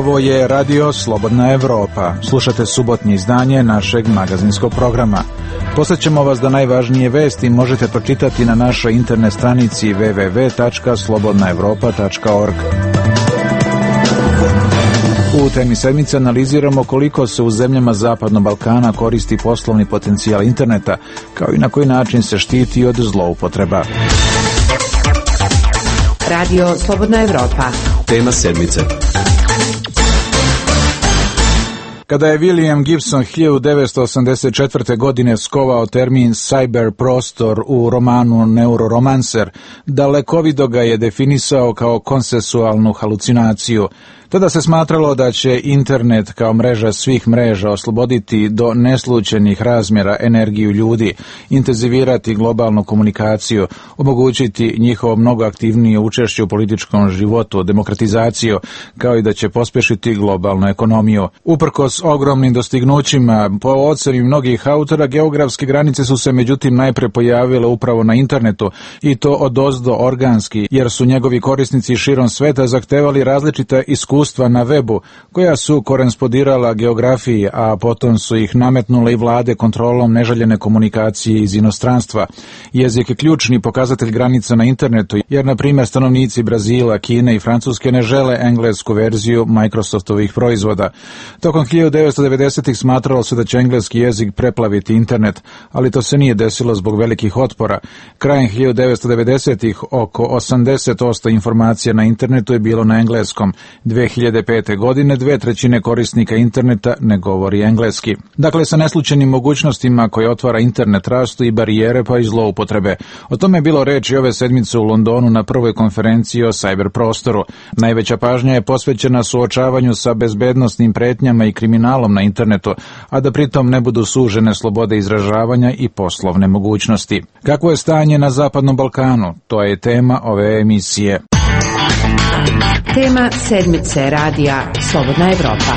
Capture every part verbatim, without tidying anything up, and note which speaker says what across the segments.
Speaker 1: Ovo je Radio Slobodna Evropa. Slušate subotnje izdanje našeg magazinskog programa. Posjećamo vas da najvažnije vesti možete pročitati na našoj internet stranici w w w tačka slobodna evropa tačka org. U temi sedmice analiziramo koliko se u zemljama Zapadnog Balkana koristi poslovni potencijal interneta, kao i na koji način se štiti od zloupotreba.
Speaker 2: Radio Slobodna Evropa.
Speaker 3: Tema sedmice.
Speaker 1: Kada je William Gibson hiljadu devetsto osamdeset četvrte. godine skovao termin cyber prostor u romanu Neuroromancer, dalekovido ga je definisao kao konsensualnu halucinaciju. Tada se smatralo da će internet kao mreža svih mreža osloboditi do neslućenih razmjera energiju ljudi, intenzivirati globalnu komunikaciju, omogućiti njihovo mnogo aktivnije učešće u političkom životu, demokratizaciju, kao i da će pospješiti globalnu ekonomiju. Uprkos ogromnim dostignućima, po ocjeni mnogih autora, geografske granice su se međutim najpre pojavile upravo na internetu, i to odozdo organski, jer su njegovi korisnici širom sveta zahtevali različita iskustva na webu, koja su korespondirala geografiji, a potom su ih nametnule i vlade kontrolom neželjene komunikacije iz inostranstva. Jezik je ključni pokazatelj granica na internetu, jer na primjer stanovnici Brazila, Kine i Francuske ne žele englesku verziju Microsoftovih proizvoda. Tokom hiljadu devetsto devedesetih smatralo se da će engleski jezik preplaviti internet, ali to se nije desilo zbog velikih otpora. Krajem hiljadu devetsto devedesetih oko osamdeset posto informacija na internetu je bilo na engleskom. dve hiljade pete. godine dve trećine korisnika interneta ne govori engleski. Dakle, sa neslučenim mogućnostima koje otvara internet rastu i barijere pa i zloupotrebe. O tome je bilo reči ove sedmice u Londonu na prvoj konferenciji o cyber prostoru. Najveća pažnja je posvećena suočavanju sa bezbednosnim pretnjama i kriminalom na internetu, a da pritom ne budu sužene slobode izražavanja i poslovne mogućnosti. Kakvo je stanje na Zapadnom Balkanu? To je tema ove emisije.
Speaker 2: Tema sedmice radija Slobodna Evropa.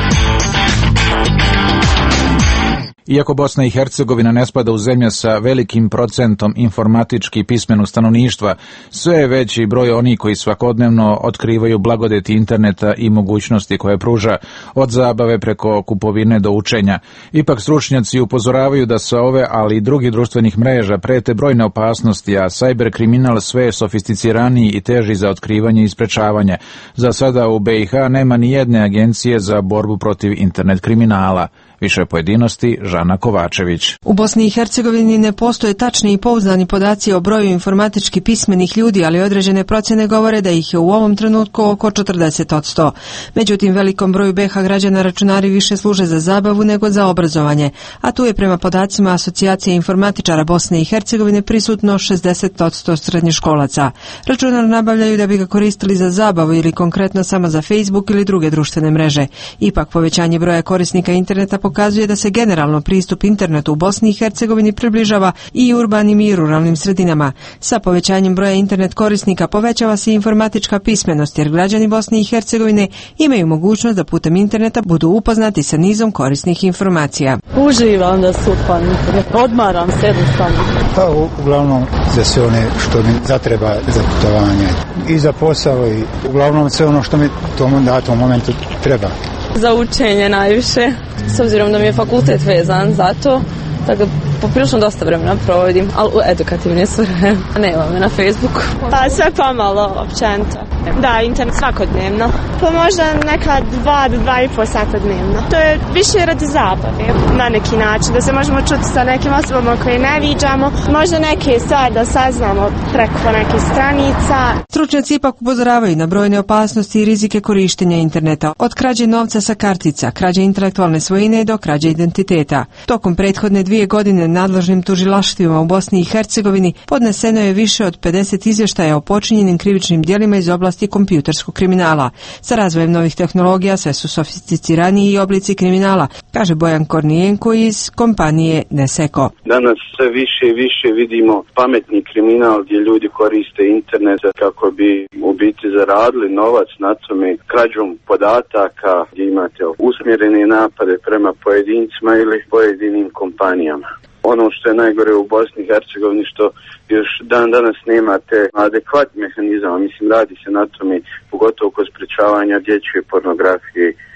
Speaker 1: Iako Bosna i Hercegovina ne spada u zemlje sa velikim procentom informatički pismenog stanovništva, sve je veći broj onih koji svakodnevno otkrivaju blagodeti interneta i mogućnosti koje pruža, od zabave preko kupovine do učenja. Ipak stručnjaci upozoravaju da sa ove, ali i drugih društvenih mreža prete brojne opasnosti, a cyber kriminal sve je sofisticiraniji i teži za otkrivanje i sprečavanje. Za sada u be i ha nema ni jedne agencije za borbu protiv internet kriminala. Više pojedinosti, Žana Kovačević.
Speaker 4: U Bosni i Hercegovini ne postoje tačni i pouzdani podaci o broju informatički pismenih ljudi, ali određene procjene govore da ih je u ovom trenutku oko četrdeset posto. Međutim, velikom broju be ha građana računari više služe za zabavu nego za obrazovanje, a tu je prema podacima Asocijacije informatičara Bosne i Hercegovine prisutno šezdeset posto srednjoškolaca. Računar nabavljaju da bi ga koristili za zabavu ili konkretno samo za Facebook ili druge društvene mreže. Ipak, povećanje broja korisnika interneta pokazuje da se generalno pristup internetu u Bosni i Hercegovini približava i urbanim i ruralnim sredinama. Sa povećanjem broja internet korisnika povećava se informatička pismenost, jer građani Bosne i Hercegovine imaju mogućnost da putem interneta budu upoznati sa nizom korisnih informacija.
Speaker 5: Uživam da su pa odmaram se jednostavno.
Speaker 6: Pa uglavnom za sve one što mi zatreba za putovanje i za posao i uglavnom sve ono što mi tomu datom momentu treba.
Speaker 5: Za učenje najviše, s obzirom da mi je fakultet vezan za to, tako poprilično dosta vremena provodim, ali u edukativne svrhe. Nema me na Facebooku.
Speaker 7: Pa sve pomalo, općenito. Da, internet svakodnevno. Pa možda neka dva do dva i pol sata dnevno. To je više radi zabave, na neki način, da se možemo čuti sa nekim osobama koje ne viđamo, možda neke stvari da saznamo preko nekih stranica.
Speaker 4: Stručnjaci ipak upozoravaju na brojne opasnosti i rizike korištenja interneta, od krađe novca sa kartica, krađe intelektualne svojine do krađe identiteta. Tokom prethodne dvije godine nadležnim tužilaštvima u Bosni i Hercegovini podneseno je više od pedeset izvještaja o počinjenim krivičnim djelima iz oblasti kompjuterskog kriminala. Sa razvojem novih tehnologija sve su sofisticiraniji i oblici kriminala, kaže Bojan Kornijenko iz kompanije Neseko.
Speaker 8: Danas sve više i više vidimo pametni kriminal gdje ljudi koriste internet kako bi u biti zaradili novac na tome, krađom podataka, gdje imate usmjerene napade prema pojedincima ili pojedinim kompanijama. Ono što je najgore u Bosni i Hercegovini, što još dan danas nemate adekvatni mehanizam, mislim radi se na tome, pogotovo kod sprečavanja dječje pornografije,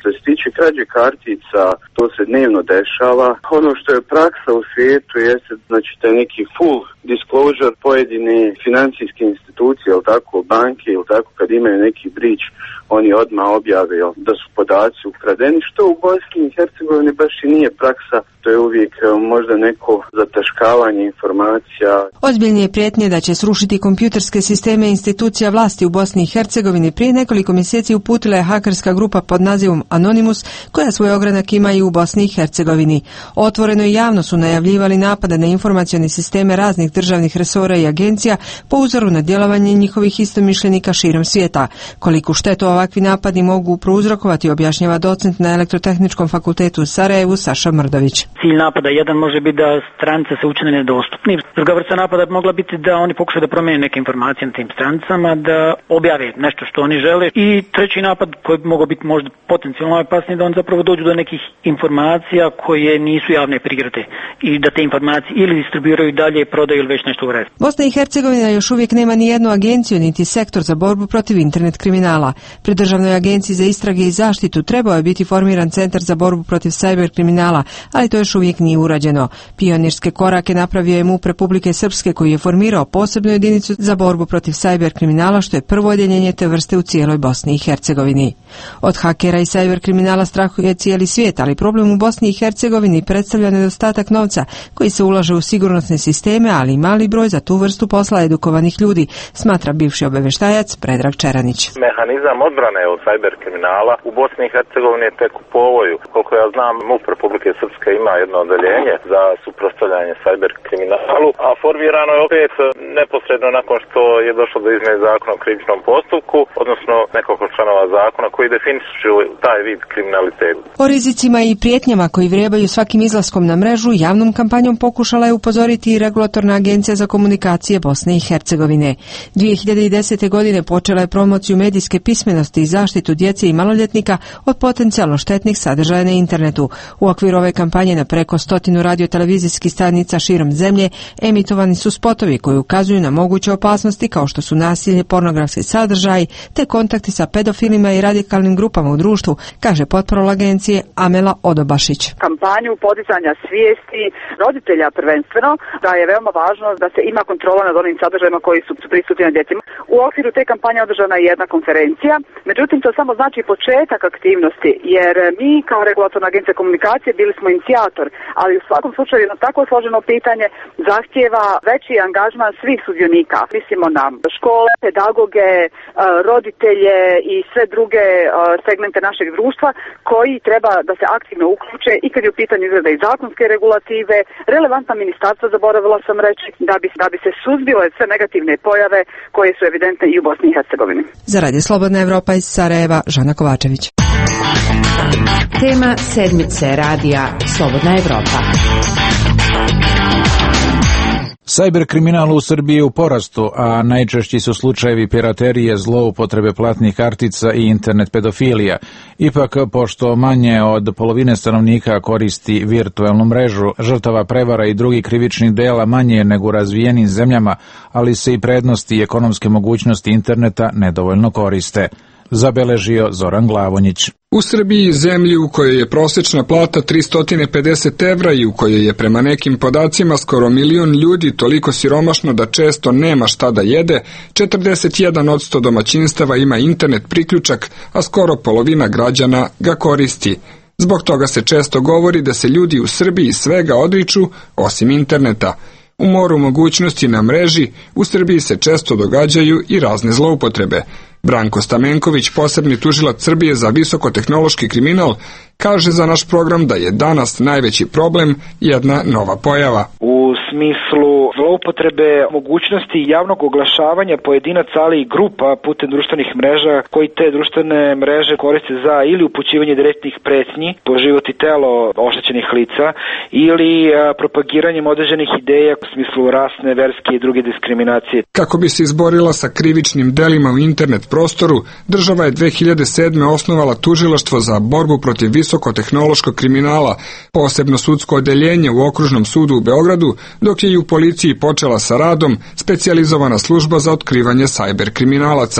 Speaker 8: Što se tiče krađe kartica, to se dnevno dešava. Ono što je praksa u svijetu jeste, znači, taj neki full disclosure pojedine financijske institucije, ili tako, banke, ili tako, kad imaju neki breach, oni odmah objave da su podaci ukradeni, što u Bosni i Hercegovini baš i nije praksa. To je uvijek možda neko zataškavanje informacija.
Speaker 4: Ozbiljnije prijetnje da će srušiti kompjuterske sisteme institucija vlasti u Bosni i Hercegovini prije nekoliko mjeseci uputila je hakerska grupa pod nazivom Anonymous, koja svoj ogranak ima i u Bosni i Hercegovini. Otvoreno i javno su najavljivali napade na informacione sisteme raznih državnih resora i agencija po uzoru na djelovanje njihovih istomišljenika širom svijeta. Koliku štetu ovakvi napadi mogu prouzrokovati, objašnjava docent na Elektrotehničkom fakultetu u Sarajevu Saša Mrdović.
Speaker 3: Cilj napada jedan može biti da stranice se učine nedostupni. Druga vrsta napada bi mogla biti da oni pokušaju da promijene neke informacije na tim stranicama, da objave nešto što oni žele. I treći napad koji bi mogao biti možda potencijalno opasniji, da oni zapravo dođu do nekih informacija koje nisu javne prigrade i da te informacije ili distribuiraju dalje, prodaju ili već nešto urede.
Speaker 4: Bosna i Hercegovina još uvijek nema ni jednu agenciju niti sektor za borbu protiv internet kriminala. Pri Državnoj agenciji za istrage i zaštitu trebao je biti formiran centar za borbu protiv cyber kriminala, ali to još uvijek nije urađeno. Pionirske korake napravio je MUP Republike Srpske, koji je formirao posebnu jedinicu za borbu protiv cyber kriminala, što je prvo odjeljenje te vrste u cijeloj Bosni i Hercegovini. Od hakera i cyber kriminala strahuje cijeli svijet, ali problem u Bosni i Hercegovini predstavlja nedostatak novca koji se ulaže u sigurnosne sisteme, ali i mali broj za tu vrstu posla edukovanih ljudi, smatra bivši obavještajac Predrag Čeranić.
Speaker 9: Mehanizam odbrane od cyber kriminala u Bosni i Hercegovini je tek u povoju. Koliko ja znam, MUP Republike Srpske ima jedno odeljenje za suprotstavljanje cyber kriminalu, a formirano je opet neposredno nakon što je došlo do izmjene zakona o krivičnom postupku, odnosno nekoliko članova zakona koji definišu taj vid kriminaliteta.
Speaker 4: O rizicima i prijetnjama koji vrebaju svakim izlaskom na mrežu javnom kampanjom pokušala je upozoriti i Regulatorna agencija za komunikacije Bosne i Hercegovine. dvije hiljade desete. godine počela je promociju medijske pismenosti i zaštitu djece i maloljetnika od potencijalno štetnih sadržaja na internetu. U okviru ove kampanje na preko stotinu radio-televizijskih stanica širom zemlje emitovani su spotovi koji ukazuju na moguće opasnosti kao što su nasilje, pornografski sadržaji te kontakti sa pedofilima i radikalnim grupama u društvu, kaže potporol agencije Amela Odobašić.
Speaker 10: Kampanju podizanja svijesti roditelja prvenstveno da je veoma važno da se ima kontrola nad onim sadržajima koji su prisutni na djecima. U okviru te kampanje održana je jedna konferencija, međutim to samo znači početak aktivnosti, jer mi kao Regulatorna agencija komunikacije bili smo inicijator, ali u svakom slučaju jedno tako složeno pitanje zahtijeva veći angažman svih sudionika. Mislimo na škole, pedagoge, roditelje i sve druge segmente našeg društva koji treba da se aktivno uključe i kad je u pitanju izrada i zakonske regulative, relevantna ministarstva, zaboravila sam reći, da bi, da bi se suzbile sve negativne pojave koje su evidentne i u Bosni i Hercegovini.
Speaker 4: Za Radio Slobodna Evropa iz Sarajeva, Žana Kovačević.
Speaker 2: Tema sedmice radija Slobodna Evropa.
Speaker 1: Cyber kriminal u Srbiji je u porastu, a najčešći su slučajevi piraterije, zloupotrebe platnih kartica i internet pedofilija. Ipak, pošto manje od polovine stanovnika koristi virtualnu mrežu, žrtava prevara i drugih krivičnih dela manje nego u razvijenim zemljama, ali se i prednosti i ekonomske mogućnosti interneta nedovoljno koriste, zabeležio Zoran Glavonjić.
Speaker 11: U Srbiji, zemlji u kojoj je prosječna plata tristo pedeset evra i u kojoj je prema nekim podacima skoro milion ljudi toliko siromašno da često nema šta da jede, četrdeset jedan posto domaćinstava ima internet priključak, a skoro polovina građana ga koristi. Zbog toga se često govori da se ljudi u Srbiji svega odriču osim interneta. U moru mogućnosti na mreži u Srbiji se često događaju i razne zloupotrebe. Branko Stamenković, posebni tužilac Srbije za visokotehnološki kriminal, kaže za naš program da je danas najveći problem jedna nova pojava.
Speaker 12: U smislu zloupotrebe mogućnosti javnog oglašavanja pojedinaca, ali i grupa putem društvenih mreža koji te društvene mreže koriste za ili upućivanje direktnih pretnji po život i telo oštećenih lica ili a, propagiranjem određenih ideja u smislu rasne, verske i druge diskriminacije.
Speaker 11: Kako bi se izborila sa krivičnim delima u internet prostoru, država je dve hiljade sedme. osnovala tužilaštvo za borbu protiv visokotehnološkog kriminala, posebno sudsko odeljenje u Okružnom sudu u Beogradu, dok je i u policiji počela sa radom specijalizovana služba za otkrivanje sajber kriminalaca.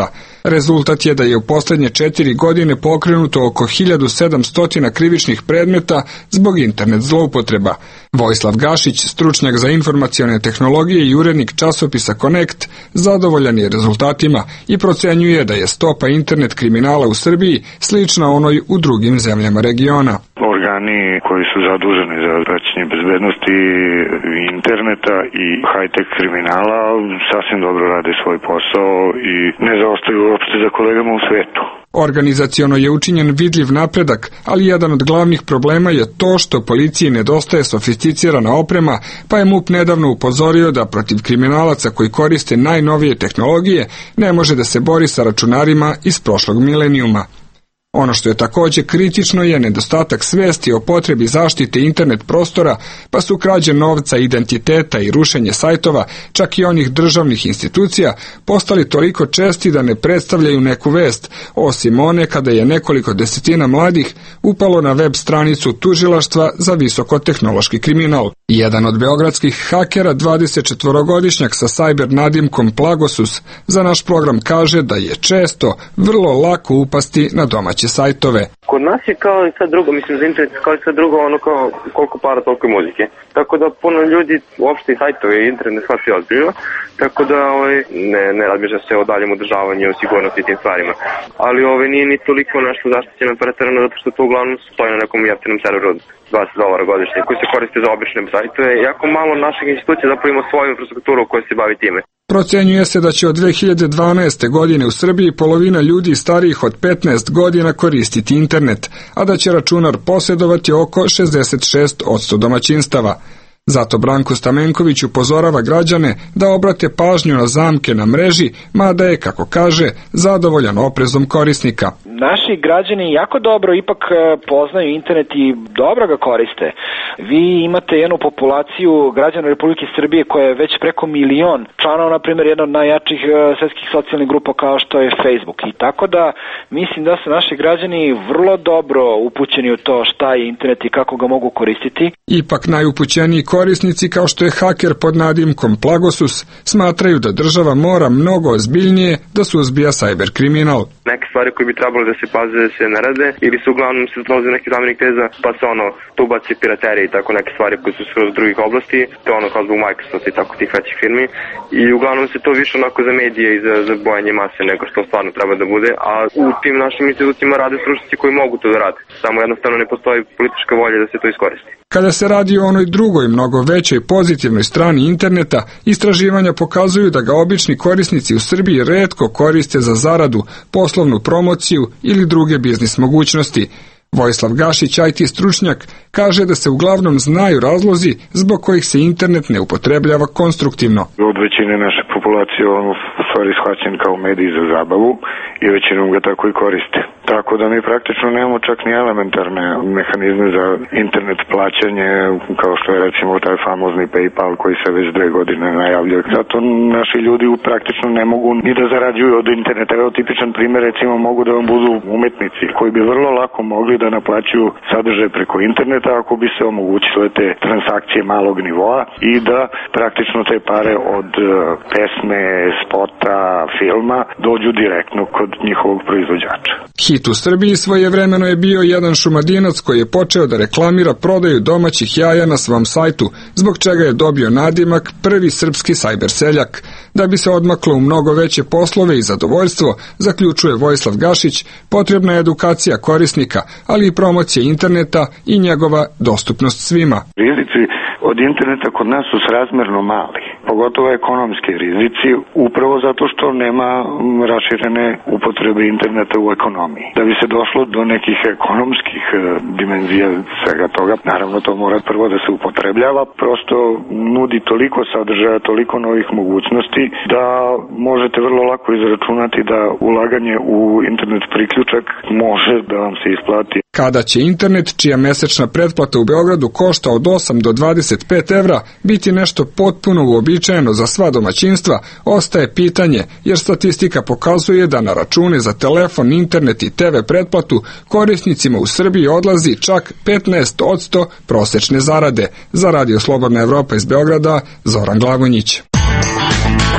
Speaker 11: Rezultat je da je u posljednje četiri godine pokrenuto oko hiljadu sedamsto krivičnih predmeta zbog internet zloupotreba. Vojislav Gašić, stručnjak za informacione tehnologije i urednik časopisa Connect, zadovoljan je rezultatima i procenjuje da je stopa internet kriminala u Srbiji slična onoj u drugim zemljama regiona.
Speaker 13: Organi koji su zaduženi za praćenje bezbednosti interneta i high-tech kriminala sasvim dobro rade svoj posao i ne zaostaju uopšte za kolegama u svetu.
Speaker 11: Organizaciono je učinjen vidljiv napredak, ali jedan od glavnih problema je to što policiji nedostaje sofisticirana oprema, pa je MUP nedavno upozorio da protiv kriminalaca koji koriste najnovije tehnologije ne može da se bori sa računarima iz prošlog milenijuma. Ono što je također kritično je nedostatak svesti o potrebi zaštite internet prostora, pa su krađe novca, identiteta i rušenje sajtova, čak i onih državnih institucija, postali toliko česti da ne predstavljaju neku vest, osim one kada je nekoliko desetina mladih upalo na web stranicu Tužilaštva za visokotehnološki kriminal. Jedan od beogradskih hakera, dvadesetčetvorogodišnjak sa sajber nadimkom Plagosus, za naš program kaže da je često vrlo lako upasti na domaće sajtove.
Speaker 14: Kod nas je kao i sad drugo, mislim za internet kao i sad drugo, ono kao koliko para toliko i muzike. Tako da puno ljudi uopšte i sajtove i internet ne shvati ozbiljno, tako da ovaj, ne, ne razmišlja se o daljem održavanju, o sigurnosti i tim stvarima. Ali ovaj, nije ni toliko nešto zaštićeno preterano, zato što to uglavnom stoji na nekom jeftinom serveru od dvadeset dolara godišnje koji se koriste za obične sajtove. Jako malo naših institucija zapravo ima svoju infrastrukturu koja se bavi time.
Speaker 11: Procenjuje se da će od dve hiljade dvanaeste. godine u Srbiji polovina ljudi starijih od petnaest godina koristiti internet, a da će računar posjedovati oko šezdeset šest posto domaćinstava. Zato Branko Stamenković upozorava građane da obrate pažnju na zamke na mreži, mada je, kako kaže, zadovoljan oprezom korisnika.
Speaker 12: Naši građani jako dobro ipak poznaju internet i dobro ga koriste. Vi imate jednu populaciju građana Republike Srbije koja je već preko milion članova, na primjer, jedna od najjačih svetskih socijalnih grupa kao što je Facebook. I tako da mislim da su naši građani vrlo dobro upućeni u to šta je internet i kako ga mogu koristiti.
Speaker 11: Ipak najupućeniji korisnici, kao što je haker pod nadimkom Plagosus, smatraju da država mora mnogo ozbiljnije da suzbija sajber kriminal.
Speaker 14: Neke stvari koje bi trebalo da se paze da se ne rade, ili se uglavnom se zlozi neki zamenik teza, pa se ono, tu baci piraterije i tako neke stvari koje su skroz drugih oblasti, to ono kao zbog Microsofta i tako tih većih firmi. I uglavnom se to više onako za medije i za, za bojanje mase nego što stvarno treba da bude, a u tim našim institucijama rade stručnjaci koji mogu to da rade. Samo jednostavno ne postoji politička volja da se to iskoristi.
Speaker 11: Kada se radi o onoj drugoj, mnogo većoj pozitivnoj strani interneta, istraživanja pokazuju da ga obični korisnici u Srbiji retko koriste za zaradu, poslovnu promociju ili druge biznis mogućnosti. Vojislav Gašić, I T stručnjak, kaže da se uglavnom znaju razlozi zbog kojih se internet ne upotrebljava konstruktivno.
Speaker 13: Od većine naše populacije on u stvari shvaćen kao medij za zabavu i većinom ga tako i koriste. Tako da mi praktično nemamo čak ni elementarne mehanizme za internet plaćanje, kao što je recimo taj famozni PayPal koji se već dve godine najavljuje. Zato naši ljudi praktično ne mogu ni da zarađuju od interneta. Evo tipičan primjer, recimo mogu da vam budu umetnici koji bi vrlo lako mogli da naplaćuju sadržaj preko interneta ako bi se omogućile te transakcije malog nivoa i da praktično te pare od pesme, spota, filma dođu direktno kod njihovog proizvođača.
Speaker 11: Hit u Srbiji svojevremeno je bio jedan Šumadinac koji je počeo da reklamira prodaju domaćih jaja na svom sajtu, zbog čega je dobio nadimak prvi srpski sajber seljak. Da bi se odmaklo u mnogo veće poslove i zadovoljstvo, zaključuje Vojislav Gašić, potrebna je edukacija korisnika, ali i promocija interneta i njegova dostupnost svima.
Speaker 13: Rizici od interneta kod nas su srazmerno mali, pogotovo ekonomski rizici, upravo zato što nema raširene upotrebe interneta u ekonomiji. Da bi se došlo do nekih ekonomskih dimenzija svega toga, naravno to mora prvo da se upotrebljava, prosto nudi toliko sadržaja, toliko novih mogućnosti da možete vrlo lako izračunati da ulaganje u internet priključak može da vam se isplati.
Speaker 11: Kada će internet, čija mesečna pretplata u Beogradu košta od osam do dvadeset pet evra, biti nešto potpuno uobičajeno za sva domaćinstva, ostaje pitanje, jer statistika pokazuje da na račune za telefon, internet i te ve pretplatu korisnicima u Srbiji odlazi čak petnaest posto prosečne zarade. Za Radio Slobodna Evropa iz Beograda, Zoran Glagonić.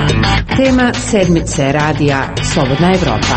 Speaker 2: Tema sedmice radija Slobodna Evropa.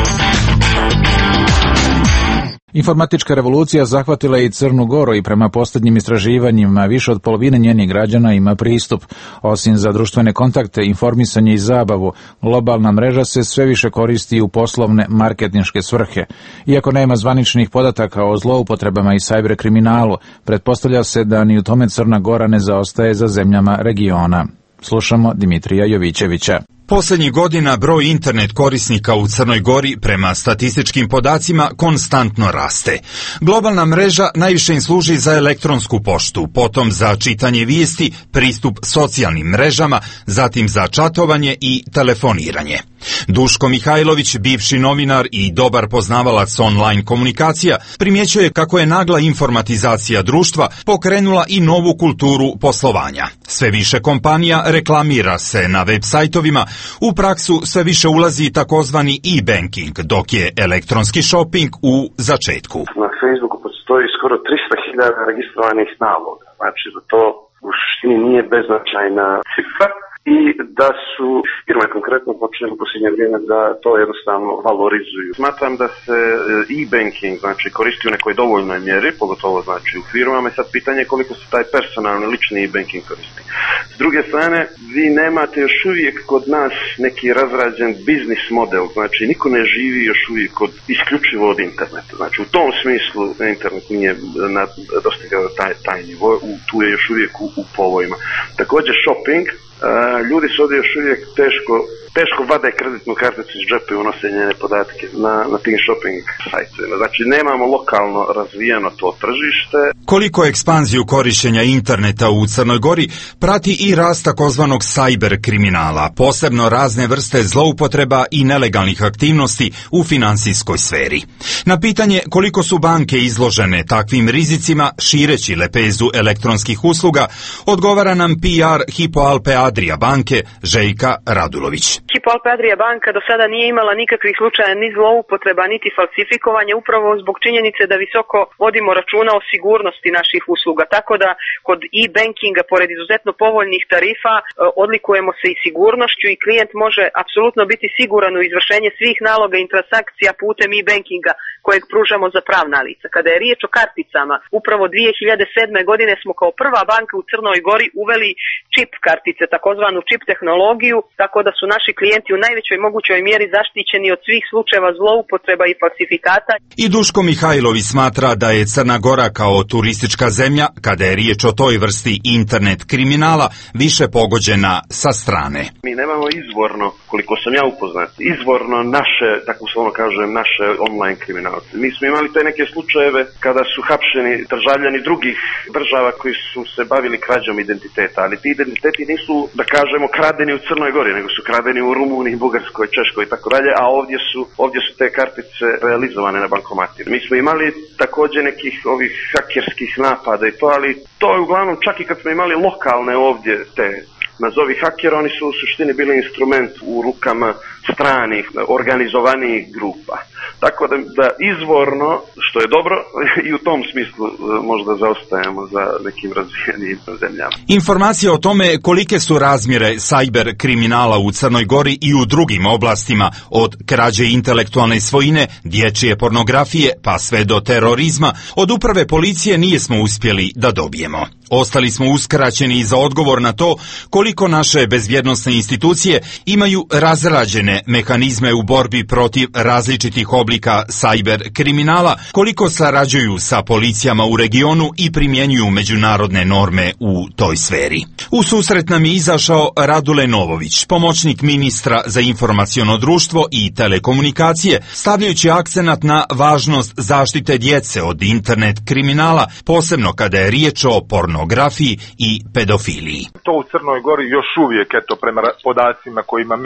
Speaker 1: Informatička revolucija zahvatila i Crnu Goru i prema posljednjim istraživanjima više od polovine njenih građana ima pristup. Osim za društvene kontakte, informisanje i zabavu, globalna mreža se sve više koristi u poslovne marketinške svrhe. Iako nema zvaničnih podataka o zloupotrebama i sajber kriminalu, pretpostavlja se da ni u tome Crna Gora ne zaostaje za zemljama regiona. Slušamo Dimitrija Jovićevića.
Speaker 15: Posljednjih godina broj internet korisnika u Crnoj Gori prema statističkim podacima konstantno raste. Globalna mreža najviše im služi za elektronsku poštu, potom za čitanje vijesti, pristup socijalnim mrežama, zatim za čatovanje i telefoniranje. Duško Mihajlović, bivši novinar i dobar poznavalac online komunikacija, primjećuje kako je nagla informatizacija društva pokrenula i novu kulturu poslovanja. Sve više kompanija reklamira se na web sajtovima, u praksu sve više ulazi takozvani e-banking, dok je elektronski shopping u začetku.
Speaker 8: Na Facebooku postoji skoro tristo hiljada registrovanih naloga, znači da to u suštini nije beznačajna cifra i da su firme konkretno počeli u posljednje vrijeme da to jednostavno valorizuju. Smatram da se e-banking znači koristi u nekoj dovoljnoj mjeri, pogotovo znači u firmama i sad pitanje je koliko se taj personalni lični e-banking koristi. S druge strane, vi nemate još uvijek kod nas neki razrađen biznis model, znači niko ne živi još uvijek kod, isključivo od interneta. Znači u tom smislu internet nije dostigao taj, taj nivo, tu je još uvijek u, u povojima. Također shopping, Uh, ljudi su ovdje još uvijek teško, teško vade kreditnu karticu iz džepa i unose njene podatke na, na tim shopping sajtovima. Znači nemamo lokalno razvijeno to tržište.
Speaker 15: Koliko ekspanziju korištenja interneta u Crnoj Gori prati i rast takozvanog sajber kriminala, posebno razne vrste zloupotreba i nelegalnih aktivnosti u financijskoj sferi. Na pitanje koliko su banke izložene takvim rizicima šireći lepezu elektronskih usluga, odgovara nam P R Hypo Alpe Adria banke Željka Radulović.
Speaker 16: Hypo Alpe Adria banka do sada nije imala nikakvih slučaja ni zloupotreba niti falsifikovanja upravo zbog činjenice da visoko vodimo računa o sigurnosti naših usluga. Tako da kod e-bankinga pored izuzetno povoljnih tarifa odlikujemo se i sigurnošću i klijent može apsolutno biti siguran u izvršenje svih naloga i transakcija putem e-bankinga kojeg pružamo za pravna lica. Kada je riječ o karticama, upravo dvije hiljade sedme. godine smo kao prva banka u Crnoj Gori uveli čip kartice, takozvanu čip tehnologiju, tako da su naši klijenti u najvećoj mogućoj mjeri zaštićeni od svih slučajeva zloupotreba i falsifikata.
Speaker 15: I Duško Mihajlović smatra da je Crna Gora kao turistička zemlja, kada je riječ o toj vrsti internet kriminala, više pogođena sa strane.
Speaker 8: Mi nemamo izvorno, koliko sam ja upoznat, izvorno naše, tako samo kažem, naše online kriminalce. Mi smo imali te neke slučajeve kada su hapšeni državljani drugih država koji su se bavili krađom identiteta, ali ti identiteti nisu, da kažemo, kradeni u Crnoj Gori, nego su kradeni u Rumuniji, Bugarskoj, Češkoj i tako dalje, a ovdje su, ovdje su te kartice realizovane na bankomatima. Mi smo imali također nekih ovih hakerskih napada i to, ali to je uglavnom čak i kad smo imali lokalne ovdje te nazovi hakera, oni su u suštini bili instrument u rukama stranih, organizovanih grupa. Tako da, da izvorno, što je dobro, i u tom smislu možda zaostajemo za nekim razvijenim zemljama.
Speaker 15: Informacije o tome kolike su razmjere sajber kriminala u Crnoj Gori i u drugim oblastima, od krađe intelektualne svojine, dječje pornografije, pa sve do terorizma, od uprave policije nijesmo uspjeli da dobijemo. Ostali smo uskraćeni za odgovor na to koliko naše bezbjednosne institucije imaju razrađene mehanizme u borbi protiv različitih oblika sajber kriminala, koliko sarađuju sa policijama u regionu i primjenjuju međunarodne norme u toj sferi. U susret nam je izašao Radule Novović, pomoćnik ministra za informaciono društvo i telekomunikacije, stavljajući akcenat na važnost zaštite djece od internet kriminala, posebno kada je riječ o pornografiji i pedofiliji.
Speaker 17: To u Crnoj Gori još uvijek, eto, prema podacima kojima mi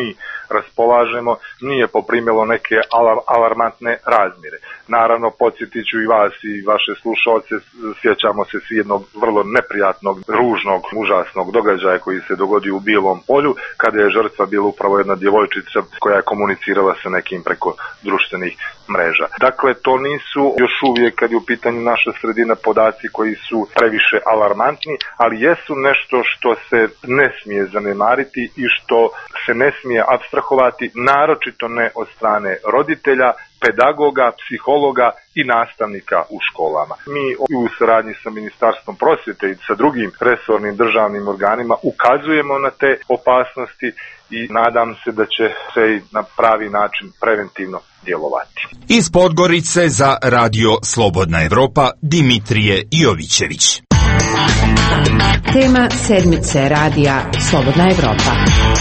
Speaker 17: raspolažemo nije poprimilo neke alarmantne razmjere. Naravno, podsjetit ću i vas i vaše slušalce, sjećamo se svi jednog vrlo neprijatnog, ružnog, užasnog događaja koji se dogodio u Bijelom Polju, kada je žrtva bila upravo jedna djevojčica koja je komunicirala sa nekim preko društvenih mreža. Dakle, to nisu još uvijek, kad je u pitanju naša sredina, podaci koji su previše alarmantni, ali jesu nešto što se ne smije zanemariti i što se ne smije apstrahovati, naročito ne od strane roditelja, pedagoga, psihologa i nastavnika u školama. Mi u saradnji sa Ministarstvom prosvjete i sa drugim resornim državnim organima ukazujemo na te opasnosti i nadam se da će se na pravi način preventivno djelovati.
Speaker 15: Iz Podgorice za Radio Slobodna Evropa Dimitrije Jovićević.
Speaker 2: Tema sedmice Radija Slobodna Evropa.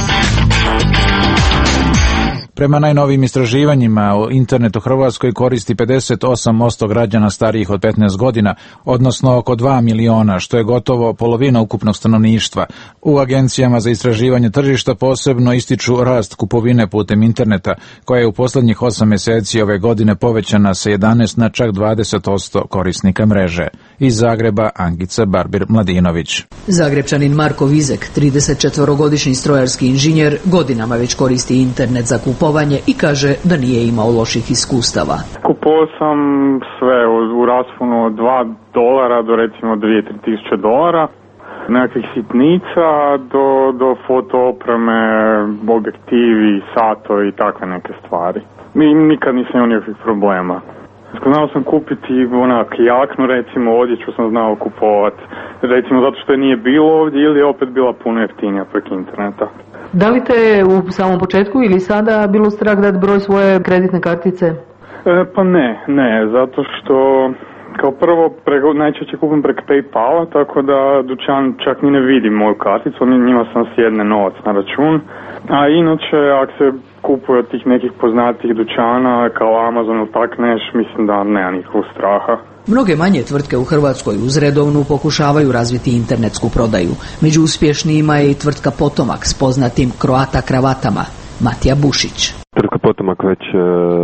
Speaker 1: Prema najnovijim istraživanjima, internet u Hrvatskoj koristi pedeset osam posto građana starijih od petnaest godina, odnosno oko dva miliona, što je gotovo polovina ukupnog stanovništva. U agencijama za istraživanje tržišta posebno ističu rast kupovine putem interneta, koja je u posljednjih osam mjeseci ove godine povećana sa jedanaest na čak dvadeset posto korisnika mreže. Iz Zagreba Angica Barbir-Mladinović.
Speaker 18: Zagrebčanin Marko Vizek, tridesetčetvorogodišnji strojarski inženjer, godinama već koristi internet za kupovanje i kaže da nije imao loših iskustava.
Speaker 19: Kupovao sam sve u rasponu od dva dolara do recimo dvije do tri tisuće dolara, nekakvih sitnica do, do foto opreme, objektivi, satovi i takve neke stvari. I nikad nisam imao nikakvih problema. Znao sam kupiti onak jaknu, recimo odjeću sam znao kupovati, recimo zato što je nije bilo ovdje ili je opet bila puno jeftinija preko interneta.
Speaker 20: Da li te u samom početku ili sada bilo strah dati broj svoje kreditne kartice?
Speaker 19: E, pa ne, ne, zato što kao prvo preko, najčešće kupim preko PayPala, tako da dućan čak ni ne vidi moju karticu, njima sam sjedne novac na račun. A inače, ako se kupuje od tih nekih poznatih dućana kao Amazon ili tak neš, mislim da nema nikakvog straha.
Speaker 18: Mnoge manje tvrtke u Hrvatskoj uz redovnu pokušavaju razviti internetsku prodaju. Među uspješnijima je i tvrtka Potomak s poznatim Croata kravatama. Matija Bušić.
Speaker 21: Tvrtka Potomak već e,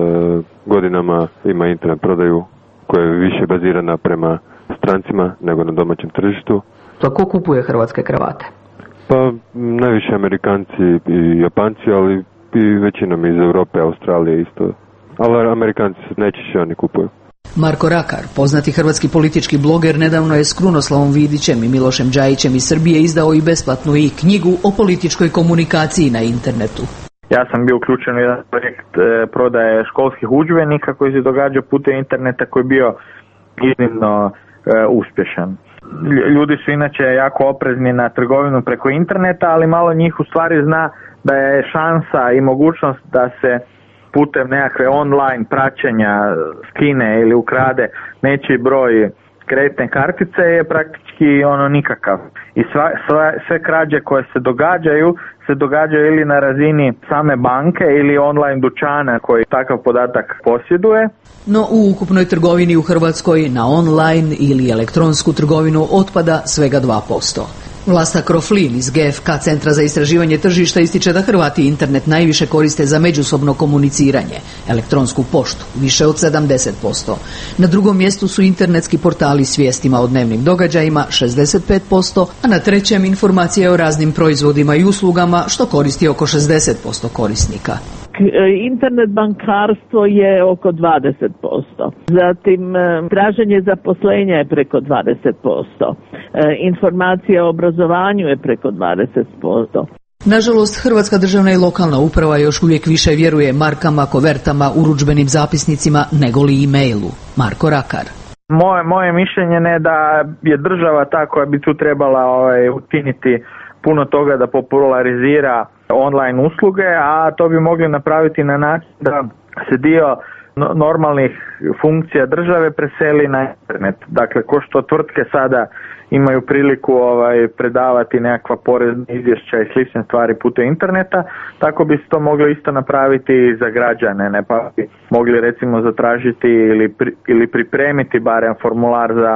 Speaker 21: godinama ima internet prodaju koja je više bazirana prema strancima nego na domaćem tržištu.
Speaker 20: To ko kupuje hrvatske kravate?
Speaker 21: Pa najviše Amerikanci i Japanci, ali i većinom iz Europe, Australije isto. Ali Amerikanci najčešće oni kupuju.
Speaker 18: Marko Rakar, poznati hrvatski politički bloger, nedavno je s Krunoslavom Vidićem i Milošem Đajićem iz Srbije izdao i besplatnu i knjigu o političkoj komunikaciji na internetu.
Speaker 22: Ja sam bio uključen u jedan projekt e, prodaje školskih udžbenika koji se događa putem interneta koji je bio iznimno e, uspješan. Ljudi su inače jako oprezni na trgovinu preko interneta, ali malo njih u stvari zna da je šansa i mogućnost da se putem nekakve online praćenja skine ili ukrade nečiji broj kreditne kartice je praktički ono nikakav. I sva, sva, sve krađe koje se događaju, se događaju ili na razini same banke ili online dućana koji takav podatak posjeduje.
Speaker 18: No u ukupnoj trgovini u Hrvatskoj na online ili elektronsku trgovinu otpada svega dva posto. Vlasta Kroflin iz G F K Centra za istraživanje tržišta ističe da Hrvati internet najviše koriste za međusobno komuniciranje, elektronsku poštu, više od sedamdeset posto. Na drugom mjestu su internetski portali s vijestima o dnevnim događajima, šezdeset pet posto, a na trećem informacije o raznim proizvodima i uslugama, što koristi oko šezdeset posto korisnika.
Speaker 23: Internet bankarstvo je oko dvadeset posto. Zatim traženje zaposlenja je preko dvadeset posto. Informacija o obrazovanju je preko dvadeset posto.
Speaker 18: Nažalost, hrvatska državna i lokalna uprava još uvijek više vjeruje markama, kovertama, urudžbenim zapisnicima nego li e-mailu. Marko Rakar.
Speaker 22: Moje, moje mišljenje je da je država ta koja bi tu trebala ovaj, učiniti puno toga da popularizira online usluge, a to bi mogli napraviti na način da se dio normalnih funkcija države preseli na internet. Dakle, ko što tvrtke sada imaju priliku ovaj, predavati nekakva porezna izvješća i slične stvari putem interneta, tako bi se to moglo isto napraviti i za građane, ne, pa bi mogli recimo zatražiti ili, pri, ili pripremiti barem formular za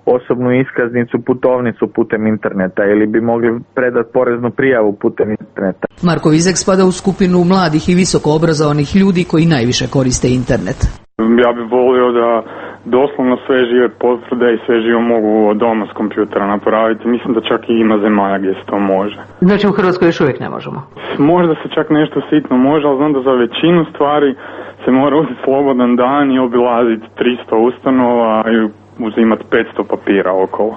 Speaker 22: osobnu iskaznicu, putovnicu putem interneta ili bi mogli predati poreznu prijavu putem interneta.
Speaker 18: Marko Vizek spada u skupinu mladih i visoko obrazovanih ljudi koji najviše koriste internet.
Speaker 19: Ja bih volio da doslovno sve žive potvrde i sve živo mogu od doma s kompjutera napraviti. Mislim da čak i ima zemalja gdje se to može.
Speaker 20: Znači u Hrvatskoj još uvijek ne možemo?
Speaker 19: Možda se čak nešto sitno može, ali znam da za većinu stvari se mora uzeti slobodan dan i obilaziti tristo ustanova i uzimati petsto papira okolo.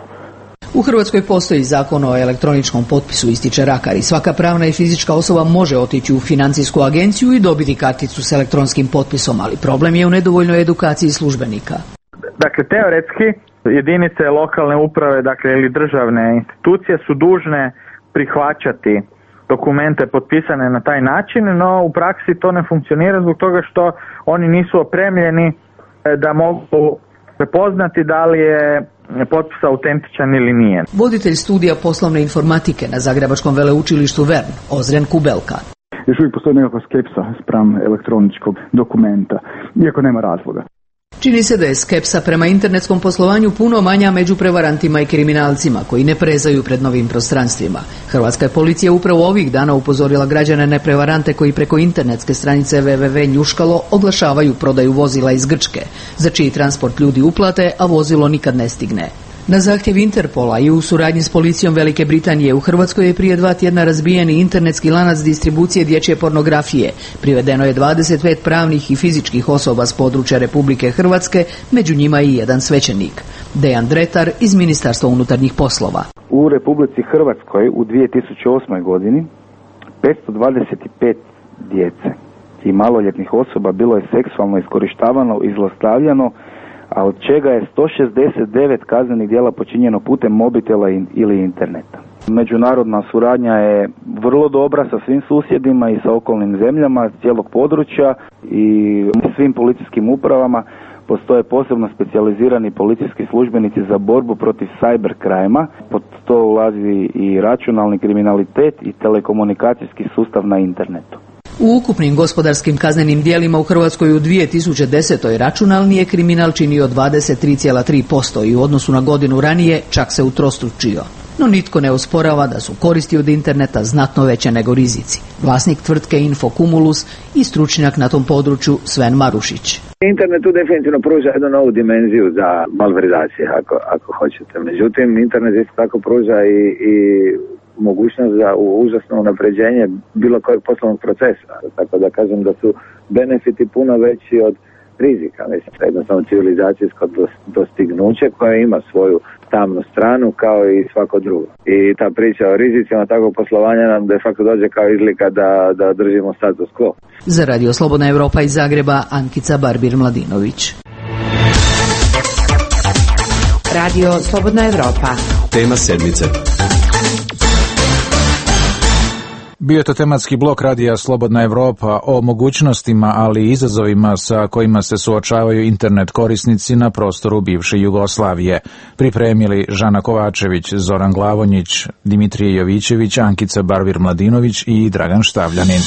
Speaker 18: U Hrvatskoj postoji zakon o elektroničkom potpisu, ističe Rakar, i svaka pravna i fizička osoba može otići u financijsku agenciju i dobiti karticu s elektronskim potpisom, ali problem je u nedovoljnoj edukaciji službenika.
Speaker 22: Dakle, teoretski jedinice lokalne uprave, dakle, ili državne institucije su dužne prihvaćati dokumente potpisane na taj način, no u praksi to ne funkcionira zbog toga što oni nisu opremljeni da mogu prepoznati da li je potpis autentičan ili nije.
Speaker 18: Voditelj studija poslovne informatike na Zagrebačkom veleučilištu Vern, Ozren Kubelka.
Speaker 5: Još uvijek postoji nekakva skepsa spram elektroničkog dokumenta, iako nema razloga.
Speaker 18: Čini se da je skepsa prema internetskom poslovanju puno manja među prevarantima i kriminalcima koji ne prezaju pred novim prostranstvima. Hrvatska je policija upravo ovih dana upozorila građane neprevarante koji preko internetske stranice w w w tačka njuškalo oglašavaju prodaju vozila iz Grčke, za čiji transport ljudi uplate, a vozilo nikad ne stigne. Na zahtjev Interpola i u suradnji s policijom Velike Britanije u Hrvatskoj je prije dva tjedna razbijeni internetski lanac distribucije dječje pornografije. Privedeno je dvadeset pet pravnih i fizičkih osoba s područja Republike Hrvatske, među njima i jedan svećenik. Dejan Dretar iz Ministarstva unutarnjih poslova.
Speaker 6: U Republici Hrvatskoj u dvije tisuće osmoj godini petsto dvadeset pet djece i maloljetnih osoba bilo je seksualno iskorištavano i zlostavljano, a od čega je sto šezdeset devet kaznenih djela počinjeno putem mobitela ili interneta. Međunarodna suradnja je vrlo dobra sa svim susjedima i sa okolnim zemljama cijelog područja i svim policijskim upravama postoje posebno specijalizirani policijski službenici za borbu protiv cyber crime-a. Pod to ulazi i računalni kriminalitet i telekomunikacijski sustav na internetu.
Speaker 18: U ukupnim gospodarskim kaznenim djelima u Hrvatskoj u dvije tisuće desetoj računalni je kriminal činio dvadeset tri zarez tri posto i u odnosu na godinu ranije čak se utrostručio. No nitko ne osporava da su koristi od interneta znatno veće nego rizici. Vlasnik tvrtke Infocumulus i stručnjak na tom području Sven Marušić.
Speaker 7: Internet tu definitivno pruža jednu novu dimenziju za malverzacije, ako, ako hoćete. Međutim, internet isto tako pruža i, i mogućnost za užasno unapređenje bilo kojeg poslovnog procesa. Tako da kažem da su benefiti puno veći od rizika. Mislim, da jednostavno civilizacijsko dostignuće koje ima svoju tamnu stranu kao i svako drugo. I ta priča o rizicima takvog poslovanja nam de facto dođe kao izlika da, da držimo status quo.
Speaker 18: Za Radio Slobodna Evropa iz Zagreba, Ankica Barbir-Mladinović.
Speaker 2: Radio Slobodna Evropa.
Speaker 24: Tema sedmice.
Speaker 1: Bio je to tematski blok Radija Slobodna Evropa o mogućnostima, ali i izazovima sa kojima se suočavaju internet korisnici na prostoru bivše Jugoslavije. Pripremili Žana Kovačević, Zoran Glavonjić, Dimitrije Jovićević, Ankica Barbir-Mladinović i Dragan Štavljanin.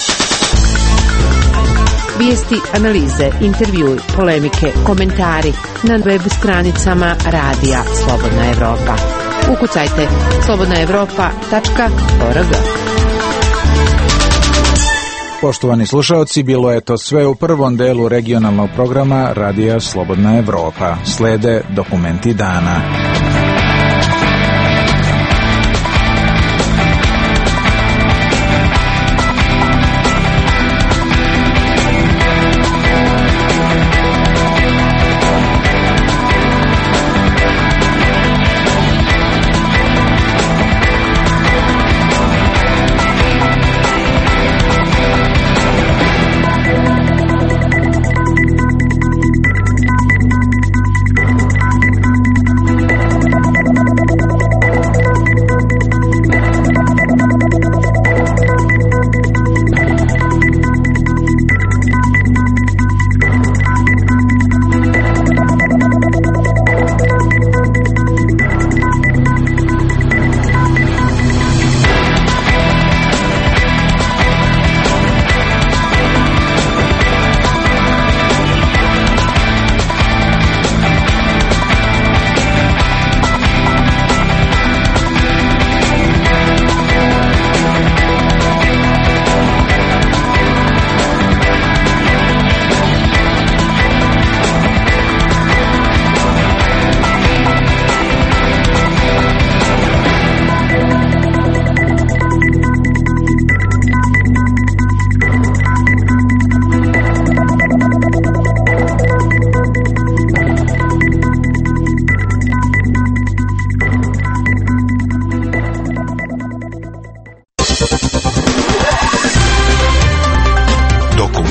Speaker 2: Vijesti, analize, intervjui, polemike, komentari na web stranicama Radija Slobodna Evropa. Ukucajte slobodna evropa tačka org.
Speaker 1: Poštovani slušaoci, bilo je to sve u prvom delu regionalnog programa Radija Slobodna Evropa. Slede dokumenti dana.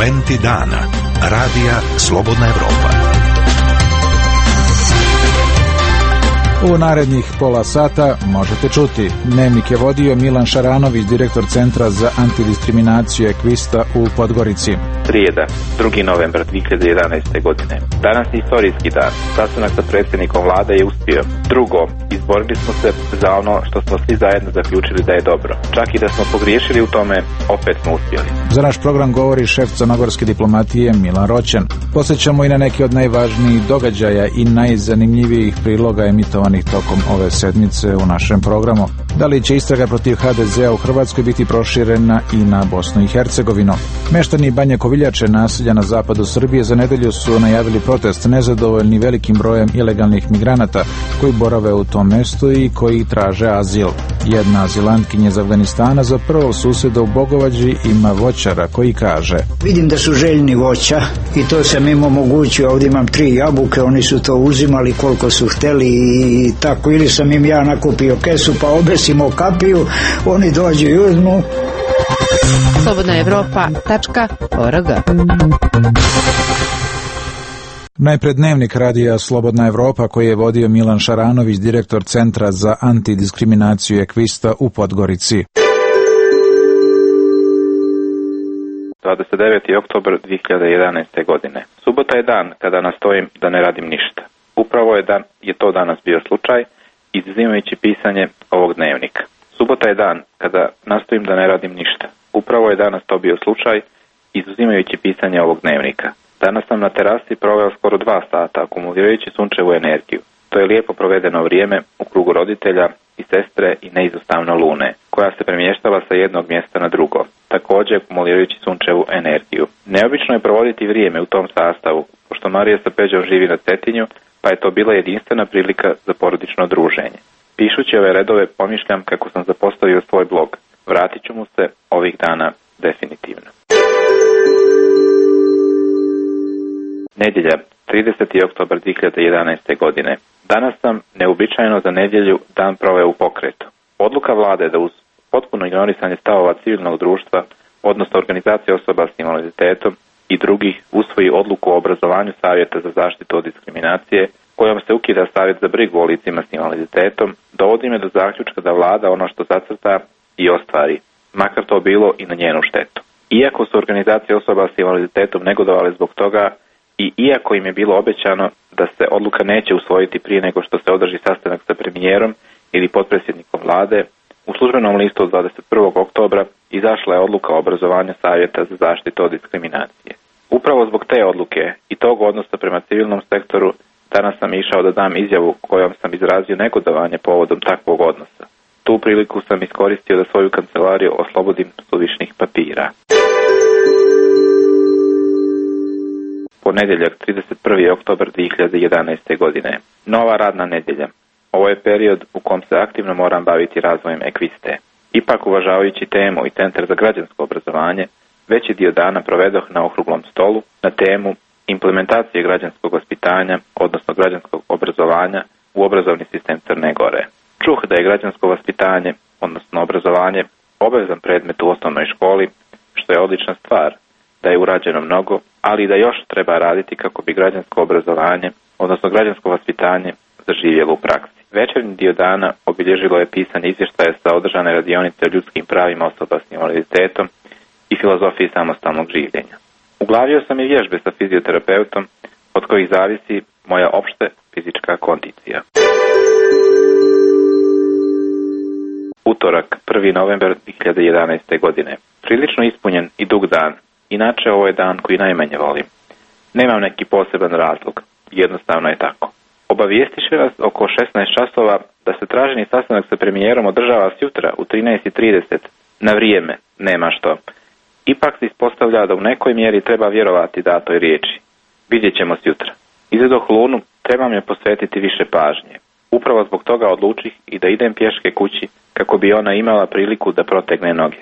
Speaker 3: Momenti dana. Radija Slobodna Evropa.
Speaker 1: U narednih pola sata možete čuti. Dnevnik je vodio Milan Šaranović, direktor Centra za antidiskriminaciju Ekvista u Podgorici.
Speaker 9: Srijeda, drugi novembar dvije hiljade jedanaeste. godine. Danas je istorijski dan. Sastanak sa predsjednikom vlade je uspio. Drugo, izborili smo se za ono što smo svi zajedno zaključili da je dobro. Čak i da smo pogriješili u tome, opet smo uspjeli.
Speaker 1: Za naš program govori šef crnogorske diplomatije Milan Roćen. Posjećamo i na neke od najvažnijih događaja i najzanimljivijih priloga emitovanih tokom ove sedmice u našem programu. Da li će istraga protiv ha de zea u Hrvatskoj biti proširena i na Bosnu i Hercegovinu? Meštani Banje Koviljače, naselja na zapadu Srbije, za nedelju su najavili protest nezadovoljni velikim brojem ilegalnih migranata koji borave u tom mestu i koji traže azil. Jedna azilantkinja iz Afganistana za prvog susjeda u Bogovađi ima voćara koji kaže:
Speaker 10: Vidim da su željni voća i to sam im omogućio, ovdje imam tri jabuke, oni su to uzimali koliko su hteli i tako, ili sam im ja nakupio kesu pa obesimo kapiju, oni dođu i uzmu.
Speaker 2: slobodna evropa tačka org.
Speaker 1: Najpred dnevnik radija Slobodna Evropa koji je vodio Milan Šaranović, direktor Centra za antidiskriminaciju Ekvista u Podgorici.
Speaker 9: dvadeset deveti oktobar dvije hiljade jedanaeste. godine. Subota je dan kada nastojim da ne radim ništa. Upravo je, dan, je to danas bio slučaj, izuzimajući pisanje ovog dnevnika. Subota je dan kada nastojim da ne radim ništa. Upravo je danas to bio slučaj, izuzimajući pisanje ovog dnevnika. Danas sam na terasi proveo skoro dva sata, akumulirajući sunčevu energiju. To je lijepo provedeno vrijeme u krugu roditelja i sestre i neizostavno lune, koja se premještala sa jednog mjesta na drugo, također akumulirajući sunčevu energiju. Neobično je provoditi vrijeme u tom sastavu, pošto Marija sa Peđom živi na Cetinju, pa je to bila jedinstvena prilika za porodično druženje. Pišući ove redove pomišljam kako sam zapostavio svoj blog. Vratit ću mu se ovih dana definitivno. Nedjelja, trideseti oktobar dvije hiljade jedanaeste. godine. Danas sam, neuobičajeno za nedjelju, dan proveo u pokretu. Odluka vlade da uz potpuno ignorisanje stavova civilnog društva, odnosno organizacije osoba s invaliditetom i drugih, usvoji odluku o obrazovanju savjeta za zaštitu od diskriminacije, kojom se ukida savjet za brigu o licima s invaliditetom, dovodi me do zaključka da vlada ono što zacrta i ostvari, makar to bilo i na njenu štetu. Iako su organizacije osoba s invaliditetom negodovale zbog toga i iako im je bilo obećano da se odluka neće usvojiti prije nego što se održi sastanak sa premijerom ili potpredsjednikom vlade, u službenom listu od dvadeset prvog oktobra izašla je odluka o obrazovanju savjeta za zaštitu od diskriminacije. Upravo zbog te odluke i tog odnosa prema civilnom sektoru danas sam išao da dam izjavu kojom sam izrazio negodovanje povodom takvog odnosa. Tu priliku sam iskoristio da svoju kancelariju oslobodim suvišnih papira. Ponedjeljak, trideset prvi oktobar dvije hiljade jedanaeste. godine. Nova radna nedjelja. Ovo je period u kom se aktivno moram baviti razvojem Ekviste. Ipak, uvažavajući temu i Centar za građansko obrazovanje, veći dio dana provedoh na okruglom stolu na temu implementacije građanskog vaspitanja, odnosno građanskog obrazovanja u obrazovni sistem Crne Gore. Čuh da je građansko vaspitanje, odnosno obrazovanje, obavezan predmet u osnovnoj školi, što je odlična stvar, da je urađeno mnogo, ali da još treba raditi kako bi građansko obrazovanje, odnosno građansko vaspitanje, zaživjelo u praksi. Večernji dio dana obilježilo je pisanje izvještaja sa održane radionice o ljudskim pravima osoba s invaliditetom i filozofiji samostalnog življenja. Uglavio sam i vježbe sa fizioterapeutom, od kojih zavisi moja opšte fizička kondicija. Utorak, prvi novembar dvije hiljade jedanaeste. godine. Prilično ispunjen i dug dan. Inače, ovo je dan koji najmanje volim. Nemam neki poseban razlog. Jednostavno je tako. Obavijestiše vas oko šesnaest časova da se traženi sastanak sa premijerom održava sutra u trinaest i trideset. Na vrijeme, nema što. Ipak se ispostavlja da u nekoj mjeri treba vjerovati datoj riječi. Vidjet ćemo sutra. Izvedoh lunu, trebam je posvetiti više pažnje. Upravo zbog toga odlučih i da idem pješke kući kako bi ona imala priliku da protegne noge.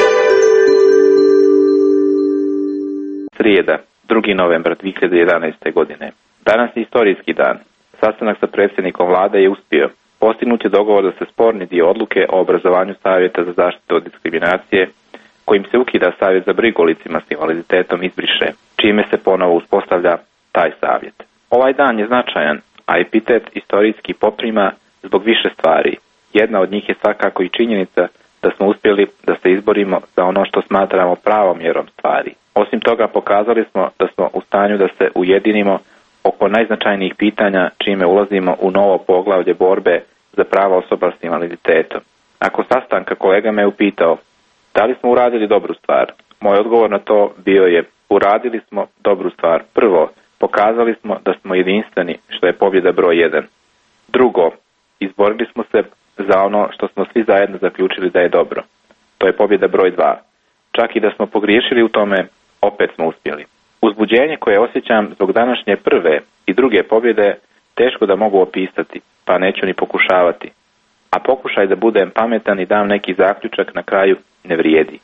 Speaker 9: Srijeda, drugi novembar dvije hiljade jedanaeste. godine. Danas je istorijski dan. Sastanak sa predsjednikom vlade je uspio. Postignut je dogovor da se sporni dio odluke o obrazovanju savjeta za zaštitu od diskriminacije, kojim se ukida savjet za brigu o licima s invaliditetom izbriše, čime se ponovo uspostavlja taj savjet. Ovaj dan je značajan, a epitet istorijski poprima zbog više stvari. Jedna od njih je svakako i činjenica da smo uspjeli da se izborimo za ono što smatramo pravom mjerom stvari. Osim toga pokazali smo da smo u stanju da se ujedinimo oko najznačajnijih pitanja čime ulazimo u novo poglavlje borbe za prava osoba s invaliditetom. Nakon sastanka kolega me upitao da li smo uradili dobru stvar. Moj odgovor na to bio je: uradili smo dobru stvar. Prvo, pokazali smo da smo jedinstveni, što je pobjeda broj jedan. Drugo, izborili smo se za ono što smo svi zajedno zaključili da je dobro. To je pobjeda broj dva. Čak i da smo pogriješili u tome, opet smo uspjeli. Uzbuđenje koje osjećam zbog današnje prve i druge pobjede teško da mogu opisati, pa neću ni pokušavati. A pokušaj da budem pametan i dam neki zaključak na kraju ne vrijedi.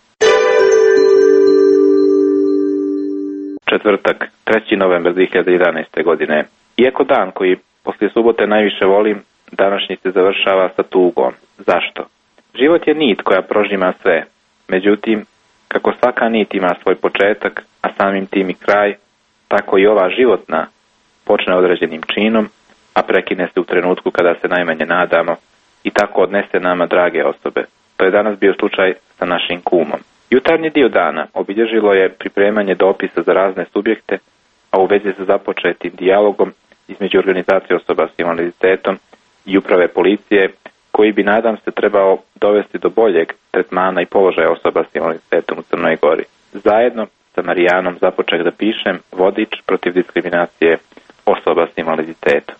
Speaker 9: Četvrtak, treći novembar dvije hiljade jedanaeste. godine. Iako dan koji poslije subote najviše volim, današnji se završava sa tugom. Zašto? Život je nit koja prožima sve. Međutim, kako svaka nit ima svoj početak, a samim tim i kraj, tako i ova životna počne određenim činom, a prekine se u trenutku kada se najmanje nadamo i tako odnese nama drage osobe. To je danas bio slučaj sa našim kumom. Jutarnji dio dana obilježilo je pripremanje dopisa za razne subjekte, a u vezi sa započetim dijalogom između organizacije osoba s invaliditetom i uprave policije, koji bi, nadam se, trebao dovesti do boljeg tretmana i položaja osoba s invaliditetom u Crnoj Gori. Zajedno sa Marijanom započek da pišem vodič protiv diskriminacije osoba s invaliditetom.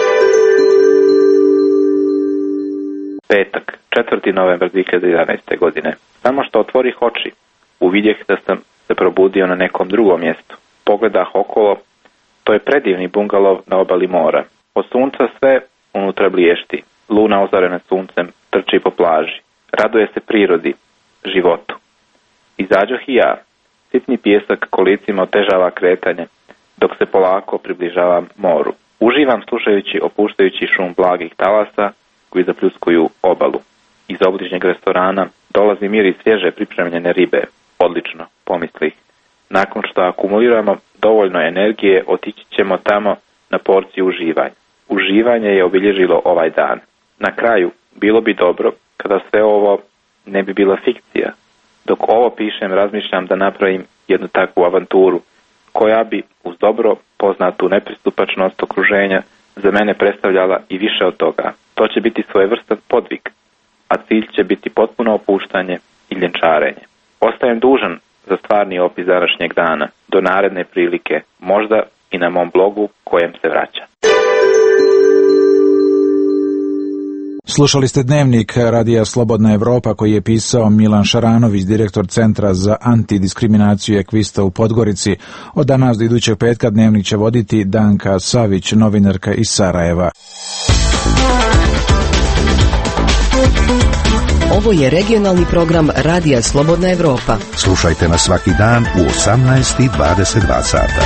Speaker 9: Petak, četvrti novembar dvije hiljade jedanaeste. godine. Samo što otvorih oči, uvidjeh da sam se probudio na nekom drugom mjestu. Pogledah okolo, to je predivni bungalov na obali mora. Od sunca sve unutra bliješti. Luna ozarena suncem trči po plaži. Raduje se prirodi, životu. Izađoh i ja. Sitni pijesak kolicima otežava kretanje, dok se polako približavam moru. Uživam slušajući opuštajući šum blagih talasa koji zapljuskuju obalu. Iz obližnjeg restorana dolazi miris svježe pripremljene ribe. Odlično, pomislih. Nakon što akumuliramo dovoljno energije, otići ćemo tamo na porciju uživanja. Uživanje je obilježilo ovaj dan. Na kraju, bilo bi dobro kada sve ovo ne bi bila fikcija. Dok ovo pišem, razmišljam da napravim jednu takvu avanturu, koja bi uz dobro poznatu nepristupačnost okruženja za mene predstavljala i više od toga. To će biti svojevrstan podvig, a cilj će biti potpuno opuštanje i ljenčarenje. Ostajem dužan za stvarni opis današnjeg dana, do naredne prilike, možda i na mom blogu kojem se vraća.
Speaker 1: Slušali ste dnevnik Radija Slobodna Evropa koji je pisao Milan Šaranović, direktor Centra za antidiskriminaciju Ekvista u Podgorici. Od danas do idućeg petka dnevnik će voditi Danka Savić, novinarka iz Sarajeva.
Speaker 2: Ovo je regionalni program Radija Slobodna Evropa.
Speaker 3: Slušajte nas svaki dan u osamnaest i dvadeset dva sata.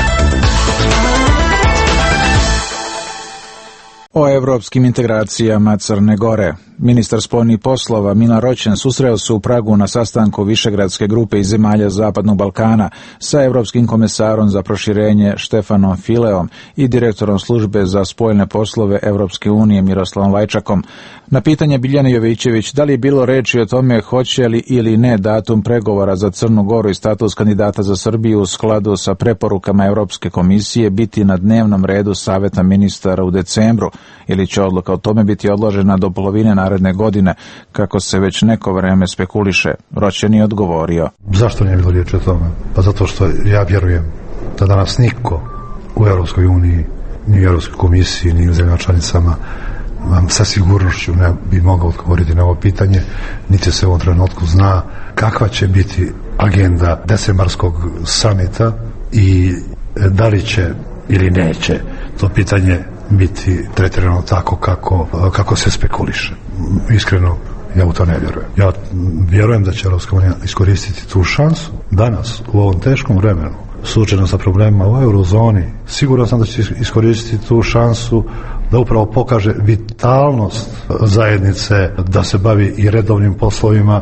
Speaker 1: O evropskim integracijama Crne Gore. Ministar spoljnih poslova Milan Roćen susreo se u Pragu na sastanku Višegradske grupe iz zemalja Zapadnog Balkana sa evropskim komesarom za proširenje Štefanom Fileom i direktorom službe za spoljne poslove Evropske unije Miroslavom Lajčakom. Na pitanje Biljane Jovićević da li je bilo reči o tome hoće li ili ne datum pregovora za Crnu Goru i status kandidata za Srbiju u skladu sa preporukama Evropske komisije biti na dnevnom redu Saveta ministara u decembru, ili će odluka o tome biti odložena do polovine naredne godine, kako se već neko vreme spekuliše. Roćen je odgovorio.
Speaker 4: Zašto nije bilo riječi o tome? Pa zato što ja vjerujem da danas niko u Europskoj uniji, ni u Europskoj komisiji, ni u zemljama članicama vam sa sigurnošću ne bi mogao odgovoriti na ovo pitanje, niti se u ovom trenutku zna kakva će biti agenda decembarskog samita i da li će ili neće to pitanje biti tretirano tako kako, kako se spekuliše. Iskreno, ja u to ne vjerujem. Ja vjerujem da će Europska unija iskoristiti tu šansu danas, u ovom teškom vremenu, suočeno sa problemima u eurozoni. Siguran sam da će iskoristiti tu šansu da upravo pokaže vitalnost zajednice, da se bavi i redovnim poslovima,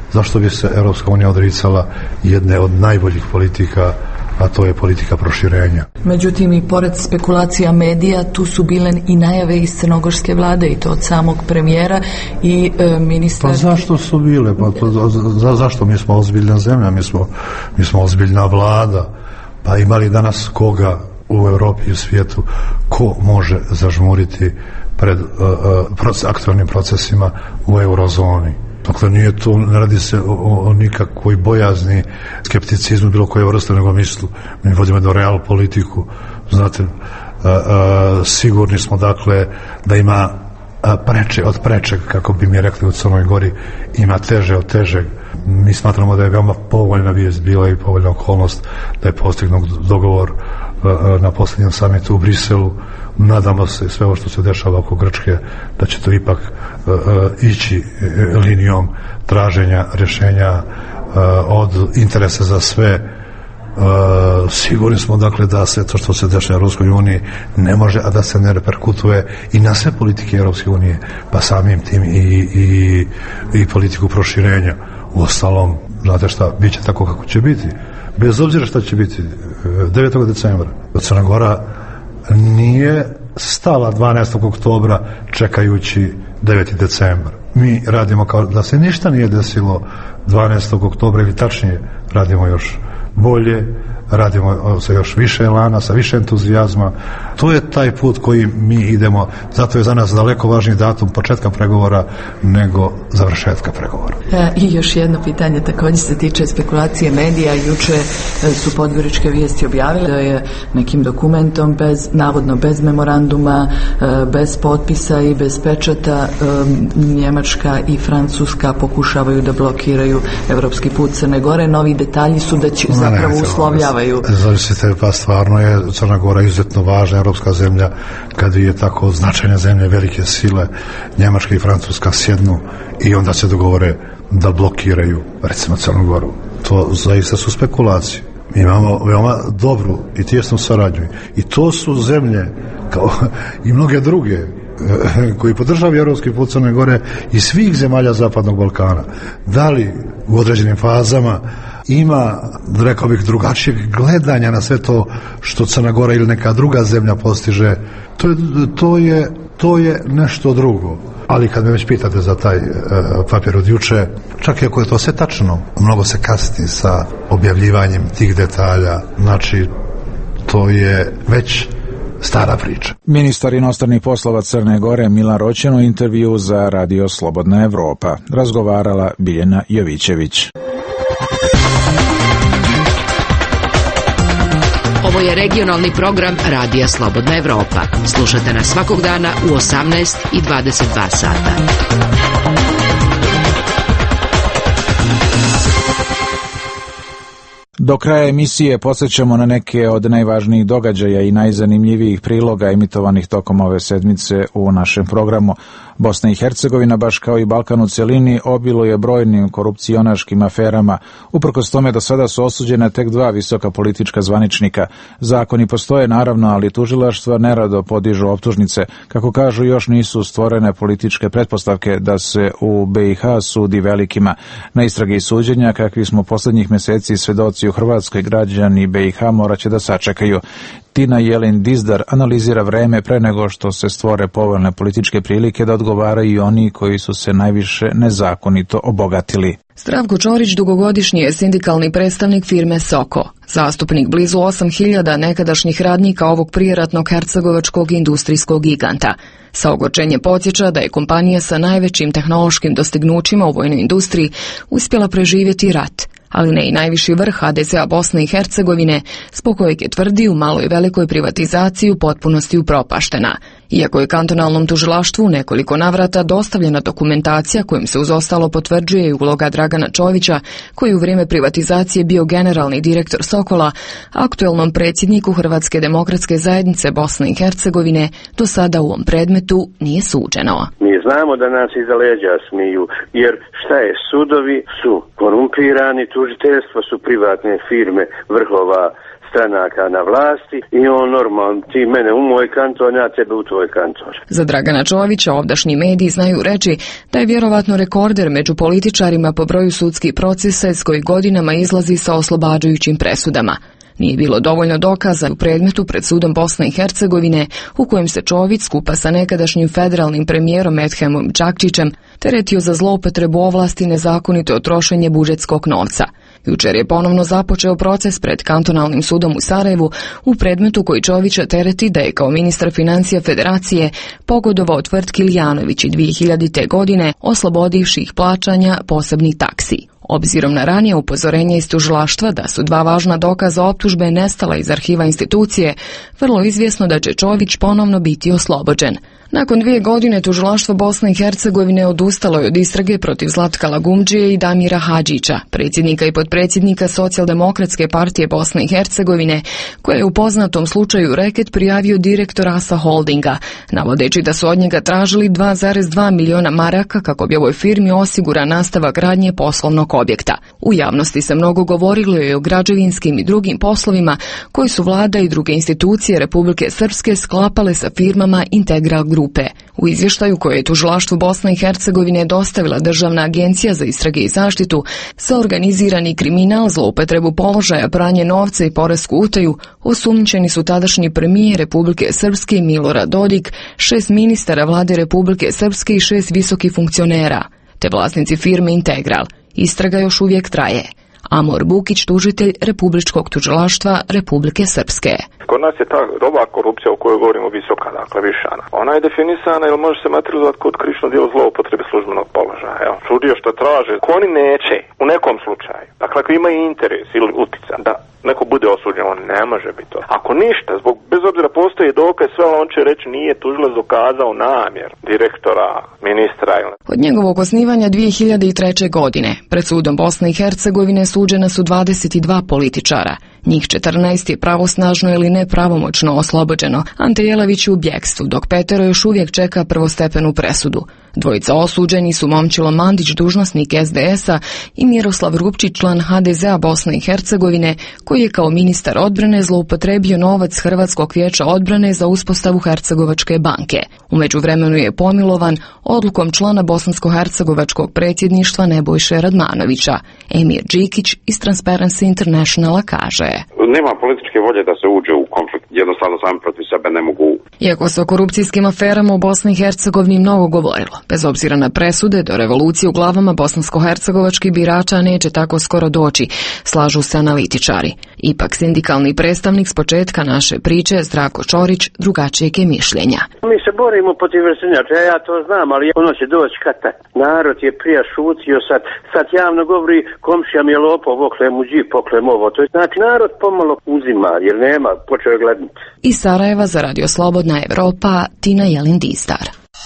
Speaker 4: zašto bi se Europska unija odricala jedne od najboljih politika, a to je politika proširenja.
Speaker 12: Međutim, i pored spekulacija medija, tu su bile i najave iz crnogorske vlade, i to od samog premijera i e, ministra.
Speaker 4: Pa zašto su bile? Pa to, za, zašto? Mi smo ozbiljna zemlja, mi smo, mi smo ozbiljna vlada. Pa imali danas koga u Europi i u svijetu ko može zažmuriti pred uh, uh, aktualnim procesima u eurozoni. Dakle, nije to, ne radi se o, o nikakvoj bojazni, skepticizmu bilo koje vrste, nego mislu. Mi vodimo jednu real politiku. Znate, uh, uh, sigurni smo, dakle, da ima uh, preče od prečeg, kako bi mi rekli u Crnoj Gori, ima teže od težeg. Mi smatramo da je veoma povoljna vijest bila i povoljna okolnost da je postignut dogovor uh, na posljednjem samitu u Briselu. Nadamo se sve ovo što se dešava oko Grčke da će to ipak uh, uh, ići uh, linijom traženja rješenja uh, od interesa za sve. Uh, sigurni smo, dakle, da se to što se dešava u Europskoj uniji ne može, a da se ne reperkutuje i na sve politike Europske unije, pa samim tim i, i, i politiku proširenja. Uostalom, znate šta, bit će tako kako će biti. Bez obzira šta će biti devetog decembra. Crna Gora nije stala dvanaestog oktobra čekajući deveti decembar. Mi radimo kao da se ništa nije desilo dvanaestog oktobra, ili tačnije radimo još bolje, radimo sa još više elana, sa više entuzijazma. To je taj put koji mi idemo, zato je za nas daleko važniji datum početka pregovora nego završetka pregovora.
Speaker 12: E, I još jedno pitanje također se tiče spekulacije medija. Juče su podgoričke vijesti objavile da je nekim dokumentom bez, navodno bez memoranduma, bez potpisa i bez pečata, Njemačka i Francuska pokušavaju da blokiraju evropski put Crne Gore. Novi detalji su da će zapravo uslovljavaju.
Speaker 4: Zavisite, pa stvarno je Crna Gora izuzetno važna evropska zemlja, kad je tako značajne zemlje, velike sile, Njemačka i Francuska sjednu i onda se dogovore da blokiraju, recimo, Crnu Goru. To zaista su spekulacije. Mi imamo veoma dobru i tijesnu saradnju. I to su zemlje, kao i mnoge druge, koji podržavaju evropski put Crne Gore i svih zemalja Zapadnog Balkana. Da li u određenim fazama ima, rekao bih, drugačijeg gledanja na sve to što Crna Gora ili neka druga zemlja postiže, to je, to je, to je nešto drugo. Ali kad me već pitate za taj e, papir od juče, čak i ako je to sve tačno, mnogo se kasni sa objavljivanjem tih detalja. Znači, to je već stara priča.
Speaker 1: Ministar inostranih poslova Crne Gore Milan Roćen u intervju za Radio Slobodna Evropa. Razgovarala Biljana Jovićević.
Speaker 2: Ovo je regionalni program Radija Slobodna Evropa. Slušate nas svakog dana u osamnaest i dvadeset dva sata.
Speaker 1: Do kraja emisije podsjećamo na neke od najvažnijih događaja i najzanimljivijih priloga emitovanih tokom ove sedmice u našem programu. Bosna i Hercegovina, baš kao i Balkan u cjelini, obiluje brojnim korupcionaškim aferama. Uprkos tome do sada su osuđena tek dva visoka politička zvaničnika. Zakoni postoje naravno, ali tužilaštva nerado podižu optužnice. Kako kažu, još nisu stvorene političke pretpostavke da se u B i H sudi velikima. Na istrage i suđenja, kakvi smo posljednjih mjeseci svedoci u Hrvatskoj, građani B i H morat će da sačekaju. Tina Jelin Dizdar analizira vreme pre nego što se stvore povoljne političke prilike da odgovaraju i oni koji su se najviše nezakonito obogatili.
Speaker 13: Zdravko Čorić dugogodišnji je sindikalni predstavnik firme Soko, zastupnik blizu osam hiljada nekadašnjih radnika ovog prijeratnog hercegovačkog industrijskog giganta. Sa ogorčenjem podsjeća da je kompanija sa najvećim tehnološkim dostignućima u vojnoj industriji uspjela preživjeti rat, ali ne i najviši vrh H D S-a Bosne i Hercegovine, zbog kojeg je tvrdi u maloj i velikoj privatizaciji u potpunosti upropaštena. Iako je kantonalnom tužilaštvu u nekoliko navrata dostavljena dokumentacija kojim se uz ostalo potvrđuje i uloga Dragana Čovića, koji u vrijeme privatizacije bio generalni direktor Sokola, aktuelnom predsjedniku Hrvatske demokratske zajednice Bosne i Hercegovine do sada u ovom predmetu nije suđeno.
Speaker 14: Mi znamo da nas iza leđa smiju, jer šta je, sudovi su korumpirani, tužiteljstvo su privatne firme vrhova stranaka na vlasti i on normalno, ti mene u moj kanton, ja tebe u tvoj kanton.
Speaker 13: Za Dragana Čovića ovdašnji mediji znaju reći da je vjerovatno rekorder među političarima po broju sudskih procesa s koji godinama izlazi sa oslobađajućim presudama. Nije bilo dovoljno dokaza u predmetu pred sudom Bosne i Hercegovine u kojem se Čović skupa sa nekadašnjim federalnim premijerom Medhemom Čakčićem teretio za zloupotrebu ovlasti i nezakonito trošenje budžetskog novca. Jučer je ponovno započeo proces pred kantonalnim sudom u Sarajevu u predmetu koji Čovića tereti da je kao ministar financija federacije pogodovao tvrtki Lijanović i dvije hiljadite. godine oslobodivši ih plaćanja posebnih taksi. Obzirom na ranije upozorenje iz tužilaštva da su dva važna dokaza optužbe nestala iz arhiva institucije, vrlo izvjesno da će Čović ponovno biti oslobođen. Nakon dvije godine tužilaštvo Bosne i Hercegovine odustalo je od istrage protiv Zlatka Lagumdžije i Damira Hadžića, predsjednika i potpredsjednika Socijaldemokratske partije Bosne i Hercegovine, koje je u poznatom slučaju reket prijavio direktor Asa Holdinga, navodeći da su od njega tražili dva zarez dva miliona maraka kako bi ovoj firmi osigura nastavak radnje poslovnog objekta. U javnosti se mnogo govorilo i o građevinskim i drugim poslovima koji su vlada i druge institucije Republike Srpske sklapale sa firmama Integral grupe. U izvještaju koje je tužilaštvu Bosne i Hercegovine dostavila Državna agencija za istrage i zaštitu za organizirani kriminal, zloupotrebu položaja, pranje novca i poresku utaju osumnjičeni su tadašnji premijer Republike Srpske Milorad Dodik, šest ministara vlade Republike Srpske i šest visokih funkcionera, te vlasnici firme Integral. Istraga još uvijek traje. Amor Bukić, tužitelj Republičkog tužilaštva Republike Srpske.
Speaker 8: Kod nas je ta roba korupcija o kojoj govorimo visoka, dakle višana. Ona je definisana ili može se materializovati kod krivično djelo zloupotrebe službenog položaja. Evo, sudio što traže, ako oni neće, u nekom slučaju, dakle ako imaju interes ili utica da neko bude osuđen, on ne može biti to. Ako ništa, zbog, bez obzira postoji dokaz, sve on će reći nije tužilac dokazao namjer direktora, ministra ili...
Speaker 13: Od njegovog osnivanja dvije hiljade treće. godine pred sudom Bosne i Hercegovine suđena su dvadeset dva političara. Njih četrnaest je pravosnažno ili nepravomoćno oslobođeno. Ante Jelavić je u bjekstvu, dok petero još uvijek čeka prvostepenu presudu. Dvojica osuđeni su Momčilo Mandić, dužnosnik es de esa, i Miroslav Rupčić, član ha de zea Bosne i Hercegovine, koji je kao ministar odbrane zloupotrebio novac Hrvatskog vijeća odbrane za uspostavu Hercegovačke banke. U međuvremenu je pomilovan odlukom člana bosansko-hercegovačkog predsjedništva Nebojše Radmanovića. Emir Džikić iz Transparency Internationala kaže:
Speaker 11: Nema političke volje da se uđe u konflikt, jednostavno sami protiv sebe ne mogu.
Speaker 13: Iako se o korupcijskim aferama u Bosni i Hercegovini mnogo govorilo, bez obzira na presude, do revolucije u glavama bosansko-hercegovačkih birača neće tako skoro doći, slažu se analitičari. Ipak sindikalni predstavnik s početka naše priče, Zdravko Čorić, drugačijeg je mišljenja.
Speaker 14: Mi se borimo protiv vrstenjača, ja to znam, ali ono će doći kad taj. Narod je prija šutio, sad, sad javno govori komšija mi je lopov, oklem u džip, oklem ovo. To je znači narod pomalo uzima, jer nema, počeo je gledati.
Speaker 13: Iz Sarajeva za Radio Slobodna Evropa, Tina Jelin-Distar.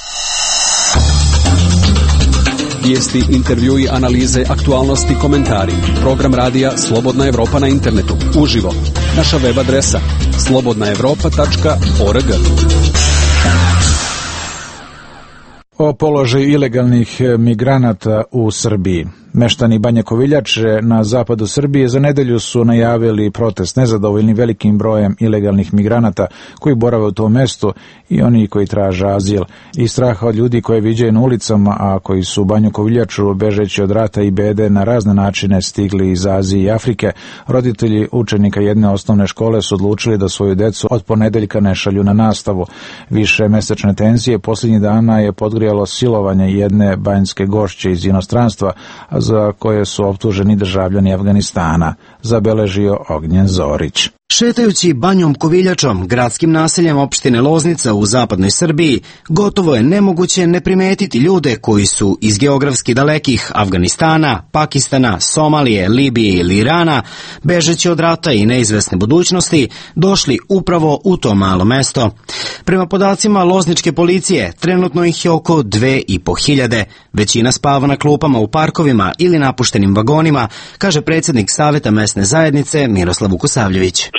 Speaker 16: Vijesti, intervjui, analize, aktualnosti, komentari. Program radija Slobodna Evropa na internetu. Uživo. Naša web adresa slobodna evropa tačka org.
Speaker 1: O položaju ilegalnih migranata u Srbiji. Meštani Banje Koviljače na zapadu Srbije za nedelju su najavili protest nezadovoljni velikim brojem ilegalnih migranata koji borave u tom mestu i oni koji traže azil. I straha od ljudi koje viđaju na ulicama, a koji su u Banju Koviljaču bežeći od rata i bede na razne načine stigli iz Azije i Afrike, roditelji učenika jedne osnovne škole su odlučili da svoju decu od ponedeljka ne šalju na nastavu. Više mesečne tenzije posljednjih dana je podgrijalo silovanje jedne banjske gošće iz inostranstva, za koje su optuženi državljani Afganistana, zabeležio Ognjen Zorić.
Speaker 24: Šetajući Banjom Koviljačom, gradskim naseljem opštine Loznica u zapadnoj Srbiji, gotovo je nemoguće ne primetiti ljude koji su iz geografski dalekih Afganistana, Pakistana, Somalije, Libije ili Irana, bežeći od rata i neizvesne budućnosti, došli upravo u to malo mesto. Prema podacima lozničke policije, trenutno ih je oko dve i po hiljade. Većina spava na klupama u parkovima ili napuštenim vagonima, kaže predsjednik Saveta mesne zajednice Miroslav Vukosavljević.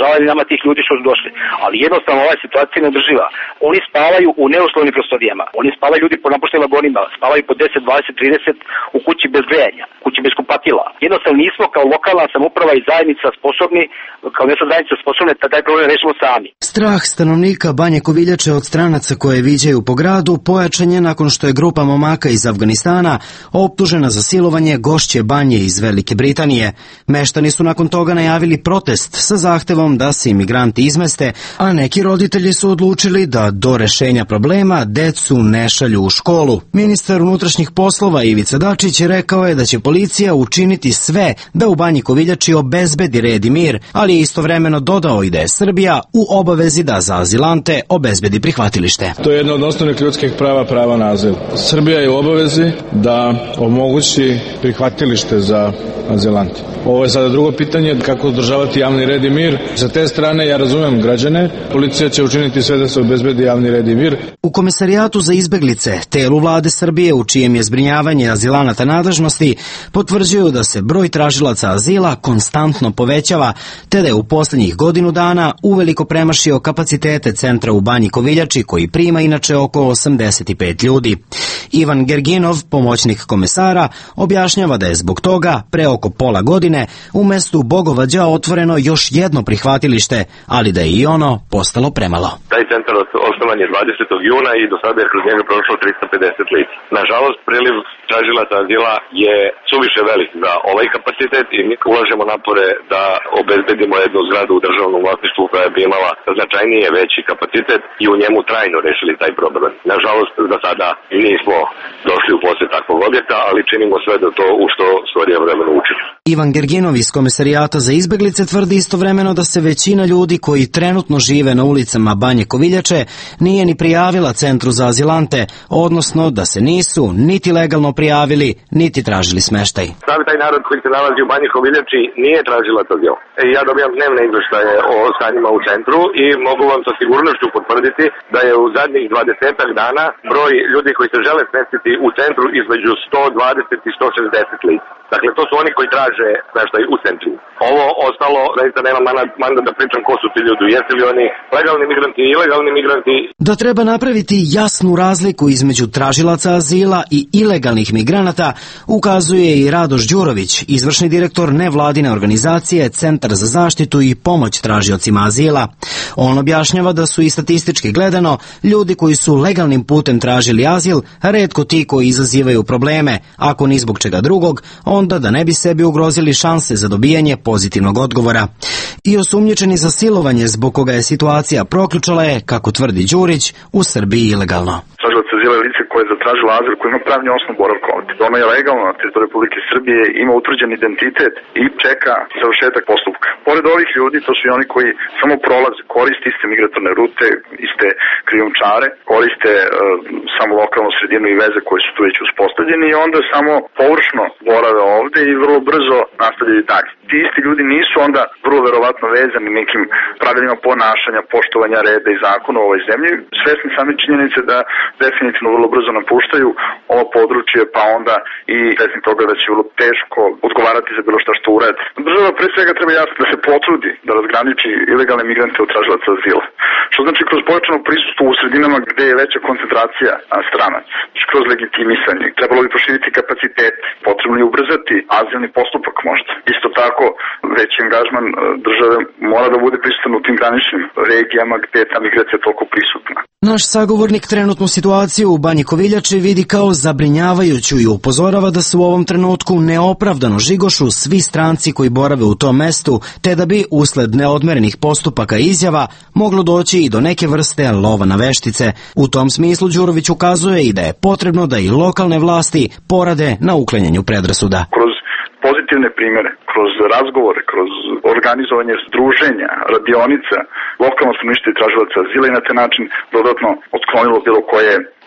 Speaker 15: žalili nama tih ljudi što su došli. Ali jednostavno ova situacija je neodrživa. Oni spavaju u neuslovnim prostorijama. Oni spavaju ljudi po napuštenim vagonima, spavaju po deset, dvadeset, trideset u kući bez grejanja, kući bez kupatila. Jednostavno nismo kao lokalna samouprava i zajednica sposobni, kao mjesna zajednica sposobne da taj problem rešimo sami.
Speaker 24: Strah stanovnika Banje Koviljače od stranaca koje viđaju po gradu pojačan je nakon što je grupa momaka iz Afganistana optužena za silovanje gošće Banje iz Velike Britanije. Meštani su nakon toga najavili protest sa zahtevom da se imigranti izmeste, a neki roditelji su odlučili da do rešenja problema decu ne šalju u školu. Ministar unutrašnjih poslova Ivica Dačić rekao je da će policija učiniti sve da u Banji Koviljači obezbedi red i mir, ali je istovremeno dodao i da je Srbija u obavezi da za azilante obezbedi prihvatilište.
Speaker 17: To je jedno od osnovnih ljudskih prava, prava na azil. Srbija je u obavezi da omogući prihvatilište za azilante. Ovo je sada drugo pitanje, kako održavati javni red i mir. Sa te strane ja razumem građane, policija će učiniti sve da se obezbedi javni red i mir.
Speaker 24: U Komesarijatu za izbeglice, telu vlade Srbije u čijem je zbrinjavanje azilanata nadležnosti, potvrđuju da se broj tražilaca azila konstantno povećava, te da je u posljednjih godinu dana uveliko premašio kapacitete centra u Banji Koviljači, koji prima inače oko osamdeset pet ljudi. Ivan Gerginov, pomoćnik komesara, objašnjava da je zbog toga pre oko pola godine u mestu Bogovađa otvoreno još jedno prihvatilište, ali da je i ono postalo premalo.
Speaker 21: Taj centar osnovan je dvadesetog juna i do sada je kroz njega prošlo tristo pedeset lica. Nažalost, priliv tražilaca azila je suviše velik za ovaj kapacitet i mi ulažemo napore da obezbedimo jednu zgradu u državnom vlasništvu koja bi imala značajnije veći kapacitet i u njemu trajno rešili taj problem. Nažalost, za sada nismo došli u posjed takvog objekta, ali činimo sve da to u što skorije vremenu učinimo.
Speaker 24: Ivan Gerginov iz Komesarijata za izbeglice tvrdi istovremeno da se većina ljudi koji trenutno žive na ulicama Banje Koviljače nije ni prijavila centru za azilante, odnosno da se nisu niti legalno prijavili, niti tražili smeštaj.
Speaker 21: Sami taj narod koji se nalazi u Banji Koviljači nije tražila azil. E, ja dobijam dnevne izveštaje o stanjima u centru i mogu vam sa sigurnošću potvrditi da je u zadnjih dvadesetak dana broj ljudi koji se žele smestiti u centru između sto dvadeset i sto šezdeset lica. Dakle, to su oni koji traže smeštaj u centru. Ovo ostalo, zaista nema mandat da pričam ko su ti ljudi. Jesi li oni legalni migranti i ilegalni migranti?
Speaker 24: Da treba napraviti jasnu razliku između tražilaca azila i ilegalnih migranata ukazuje i Radoš Đurović, izvršni direktor nevladine organizacije Centar za zaštitu i pomoć tražiocima azila. On objašnjava da su i statistički gledano ljudi koji su legalnim putem tražili azil retko ti koji izazivaju probleme, ako ni zbog čega drugog, onda da ne bi sebi ugrozili šanse za dobijanje pozitivnog odgovora. I osumnjičeni za silovanje zbog koga je situacija proključala je, kako tvrdi Đurić, u Srbiji ilegalno.
Speaker 23: Tražilac azila je lice koje je zatražilo azil, koje ima pravni osnov boravka ovdje. Ono je legalno na teritoriju Republike Srbije, ima utvrđen identitet i čeka završetak postupka. Pored ovih ljudi, to su i oni koji samo prolaze, koriste iste migratorne rute, iste krijumčare, koriste uh, samo lokalnu sredinu i veze koje su tu već uspostavljeni i onda samo površno borave ovde i vrlo brzo nastavljaju dalje. Ti isti ljudi nisu onda vrlo verovatno vezani nekim pravilima ponašanja, poštovanja reda i zakona u ovoj zemlji, svesni same činjenice da definitivno vrlo brzo napuštaju ovo područje, pa onda i svesni toga da će vrlo teško odgovarati za bilo šta što uradi. Država pre svega treba jasno da se potrudi da razgraniči ilegalne migrante od tražilaca azila. Što znači kroz pojačano prisustvo u sredinama gde je veća koncentracija stranaca, kroz legitimisanje. Trebalo bi proširiti kapacitet, potrebno je ubrzati azilni postupak možda. Isto tako, veći angažman države mora da bude prisutan u tim graničnim regijama gde je ta migracija toliko prisutna.
Speaker 24: Naš sagovornik trenutnu situaciju u Banji Koviljači vidi kao zabrinjavajuću i upozorava da se u ovom trenutku neopravdano žigošu svi stranci koji borave u tom mestu, te da bi usled neodmerenih postupaka i izjava moglo doći i do neke vrste lova na veštice. U tom smislu Đurović ukazuje i da je potrebno da i lokalne vlasti porade na uklanjanju predrasuda.
Speaker 23: Kroz pozitivne primere, kroz razgovore, kroz organizovanje združenja, radionica, lokalno stanovništvo i tražilaca azila i na taj način dodatno otklonilo bilo koje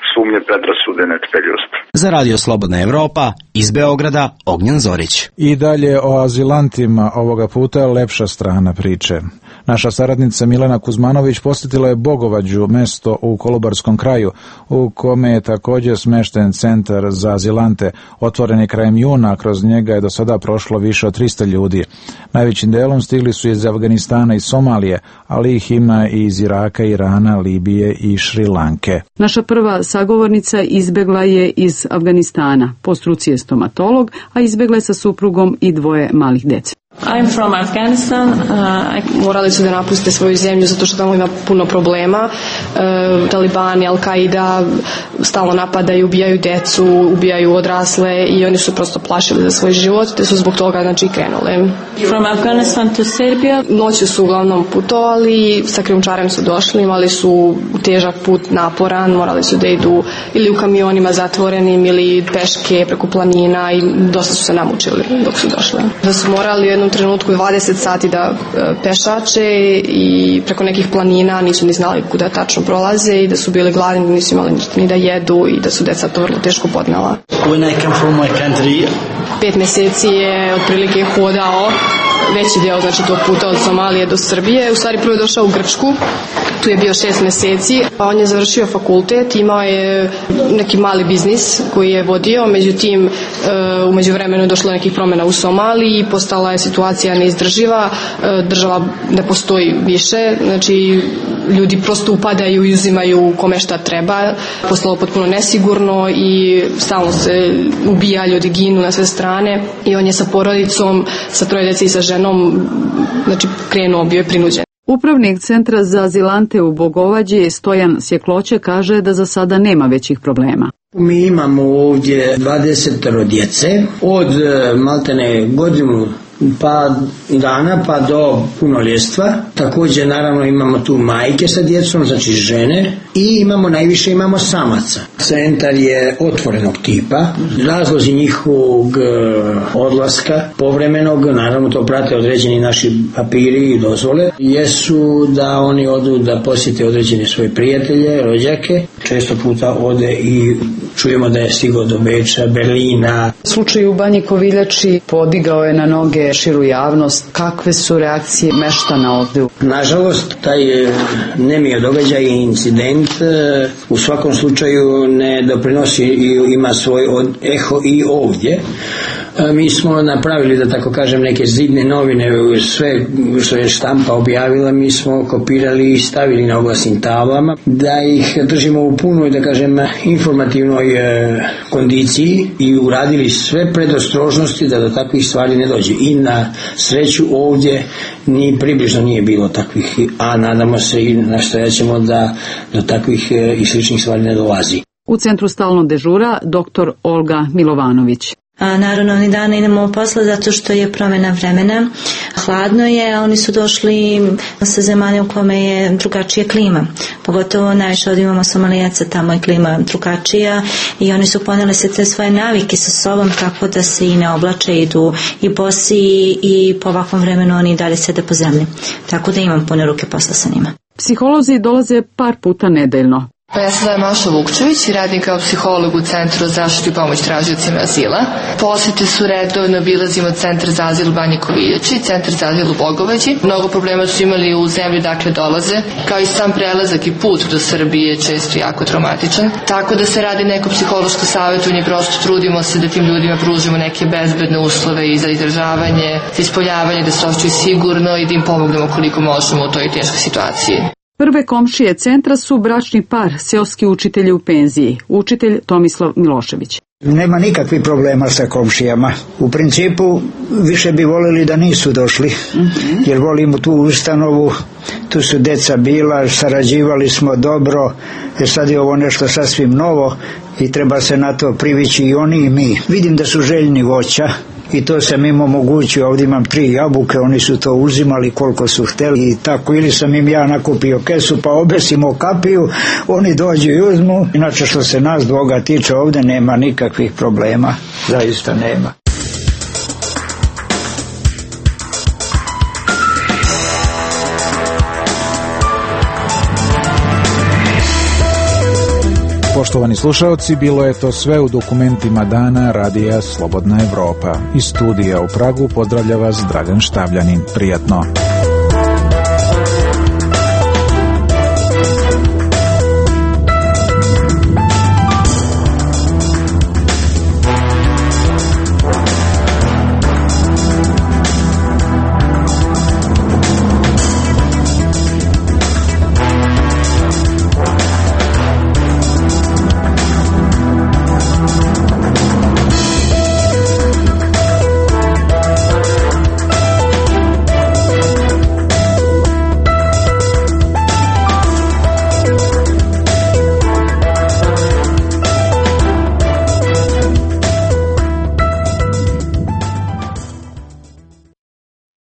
Speaker 23: sumnje, predrasude, netrpeljivost.
Speaker 24: Za Radio Slobodna Evropa, iz Beograda, Ognjan Zorić.
Speaker 1: I dalje o azilantima, ovoga puta lepša strana priče. Naša saradnica Milena Kuzmanović posjetila je Bogovađu, mesto u Kolubarskom kraju, u kome je također smešten centar za azilante. Otvoren je krajem juna, kroz njega je do sada prošlo više od trista ljudi. Najvećim delom stigli su iz Afganistana i Somalije, ali ih ima i iz Iraka, Irana, Libije i Šrilanke.
Speaker 5: Naša prva sagovornica izbegla je iz Afganistana. Po struci je stomatolog, a izbegla je sa suprugom i dvoje malih dece.
Speaker 19: I'm from Afghanistan. Uh, morali su da napuste svoju zemlju zato što tamo ima puno problema. Uh, Talibani, Al-Qaida stalno napadaju, ubijaju decu, ubijaju odrasle i oni su prosto plašili za svoj život, te su zbog toga znači krenule. From Afghanistan to Serbia. Noću su uglavnom putovali, sa krijumčarem su došli, imali su težak put, naporan, morali su da idu ili u kamionima zatvorenim ili peške preko planina i dosta su se namučili dok su došli. Da su morali jednu trenutku dvadeset sati da pešače i preko nekih planina, nisu ni znali kuda tačno prolaze i da su bili gladni, nisu imali ni da jedu i da su deca to vrlo teško podnela.
Speaker 20: When I come from my country,
Speaker 19: Pet meseci je otprilike hodao veći deo znači tog puta od Somalije do Srbije. U stvari prvo je došao u Grčku, tu je bio šest meseci, a on je završio fakultet, imao je neki mali biznis koji je vodio, međutim u međuvremenu je došlo nekih promjena u Somaliji i postala je situacija neizdrživa, država ne postoji više, znači ljudi prosto upadaju i uzimaju kome šta treba, postalo potpuno nesigurno i stalno se ubija, ljudi ginu na sve strane i on je sa porodicom, sa troje dece i sa ženom, znači krenuo, bio je prinuđen.
Speaker 5: Upravnik Centra za azilante u Bogovađi, Stojan Sjekloće, kaže da za sada nema većih problema.
Speaker 20: Mi imamo ovdje dvadeset djece, od maltene godinu pa dana pa do punoljetstva. Također naravno imamo tu majke sa djecom, znači žene, i imamo najviše imamo samaca. Centar je otvorenog tipa. Razlozi njihovog odlaska povremenog, naravno to prate određeni naši papiri i dozvole, jesu da oni odu da posjete određene svoje prijatelje, rođake. Često puta ode i čujemo da je stigao do Beča, Berlina.
Speaker 5: Slučaj u Banji Koviljači podigao je na noge širu javnost. Kakve su reakcije meštana ovdje?
Speaker 20: Nažalost, taj nemio događaj i incident u svakom slučaju ne doprinosi i ima svoj eho i ovdje. Mi smo napravili, da tako kažem, neke zidne novine, sve što je štampa objavila, mi smo kopirali i stavili na oglasnim tablama, da ih držimo u punoj, da kažem, informativnoj e, kondiciji i uradili sve predostrožnosti da do takvih stvari ne dođe. I na sreću ovdje ni približno nije bilo takvih, a nadamo se i nastojat ćemo da do takvih e, i sličnih stvari ne dolazi.
Speaker 5: U centru stalnog dežura doktor Olga Milovanović.
Speaker 22: A naravno oni dana idemo posla zato što je promjena vremena, hladno je, a oni su došli sa zemalja u kome je drugačija klima, pogotovo najviše od imamo Somalijaca, tamo je klima drugačija i oni su poneli se te svoje navike sa sobom tako da se i ne oblače, idu i bosi i po ovakvom vremenu oni dalje sede po zemlji, tako da imam pune ruke posla sa njima.
Speaker 5: Psiholozi dolaze par puta nedeljno.
Speaker 25: Pa ja sam Maša Vukčević i radim kao psiholog u Centru za zaštitu i pomoć tražiocima azila. Posete su redovno, obilazimo Centar za azil u Banji Koviljači, Centar za azil u Bogovađi. Mnogo problema su imali u zemlji dakle dolaze, kao i sam prelazak i put do Srbije je često jako traumatičan. Tako da se radi neko psihološko savjetovanje, prosto trudimo se da tim ljudima pružimo neke bezbedne uslove i za izdržavanje, za ispoljavanje, da se osjećaju sigurno i da im pomognemo koliko možemo u toj teškoj situaciji.
Speaker 5: Prve komšije centra su bračni par, seoski učitelji u penziji, učitelj Tomislav Milošević.
Speaker 10: Nema nikakvih problema sa komšijama. U principu više bi volili da nisu došli, mm-hmm. jer volimo tu ustanovu, tu su deca bila, sarađivali smo dobro, jer sad je ovo nešto sasvim novo i treba se na to privići i oni i mi. Vidim da su željni voća. I to sam im omogućio, ovdje imam tri jabuke, oni su to uzimali koliko su hteli i tako, ili sam im ja nakupio kesu pa obesimo kapiju, oni dođu i uzmu. Inače što se nas dvoga tiče ovdje nema nikakvih problema, zaista nema.
Speaker 1: Poštovani slušaoci, bilo je to sve u dokumentima dana Radija Slobodna Evropa. Iz studija u Pragu pozdravlja vas Dragan Štavljanin. Prijatno.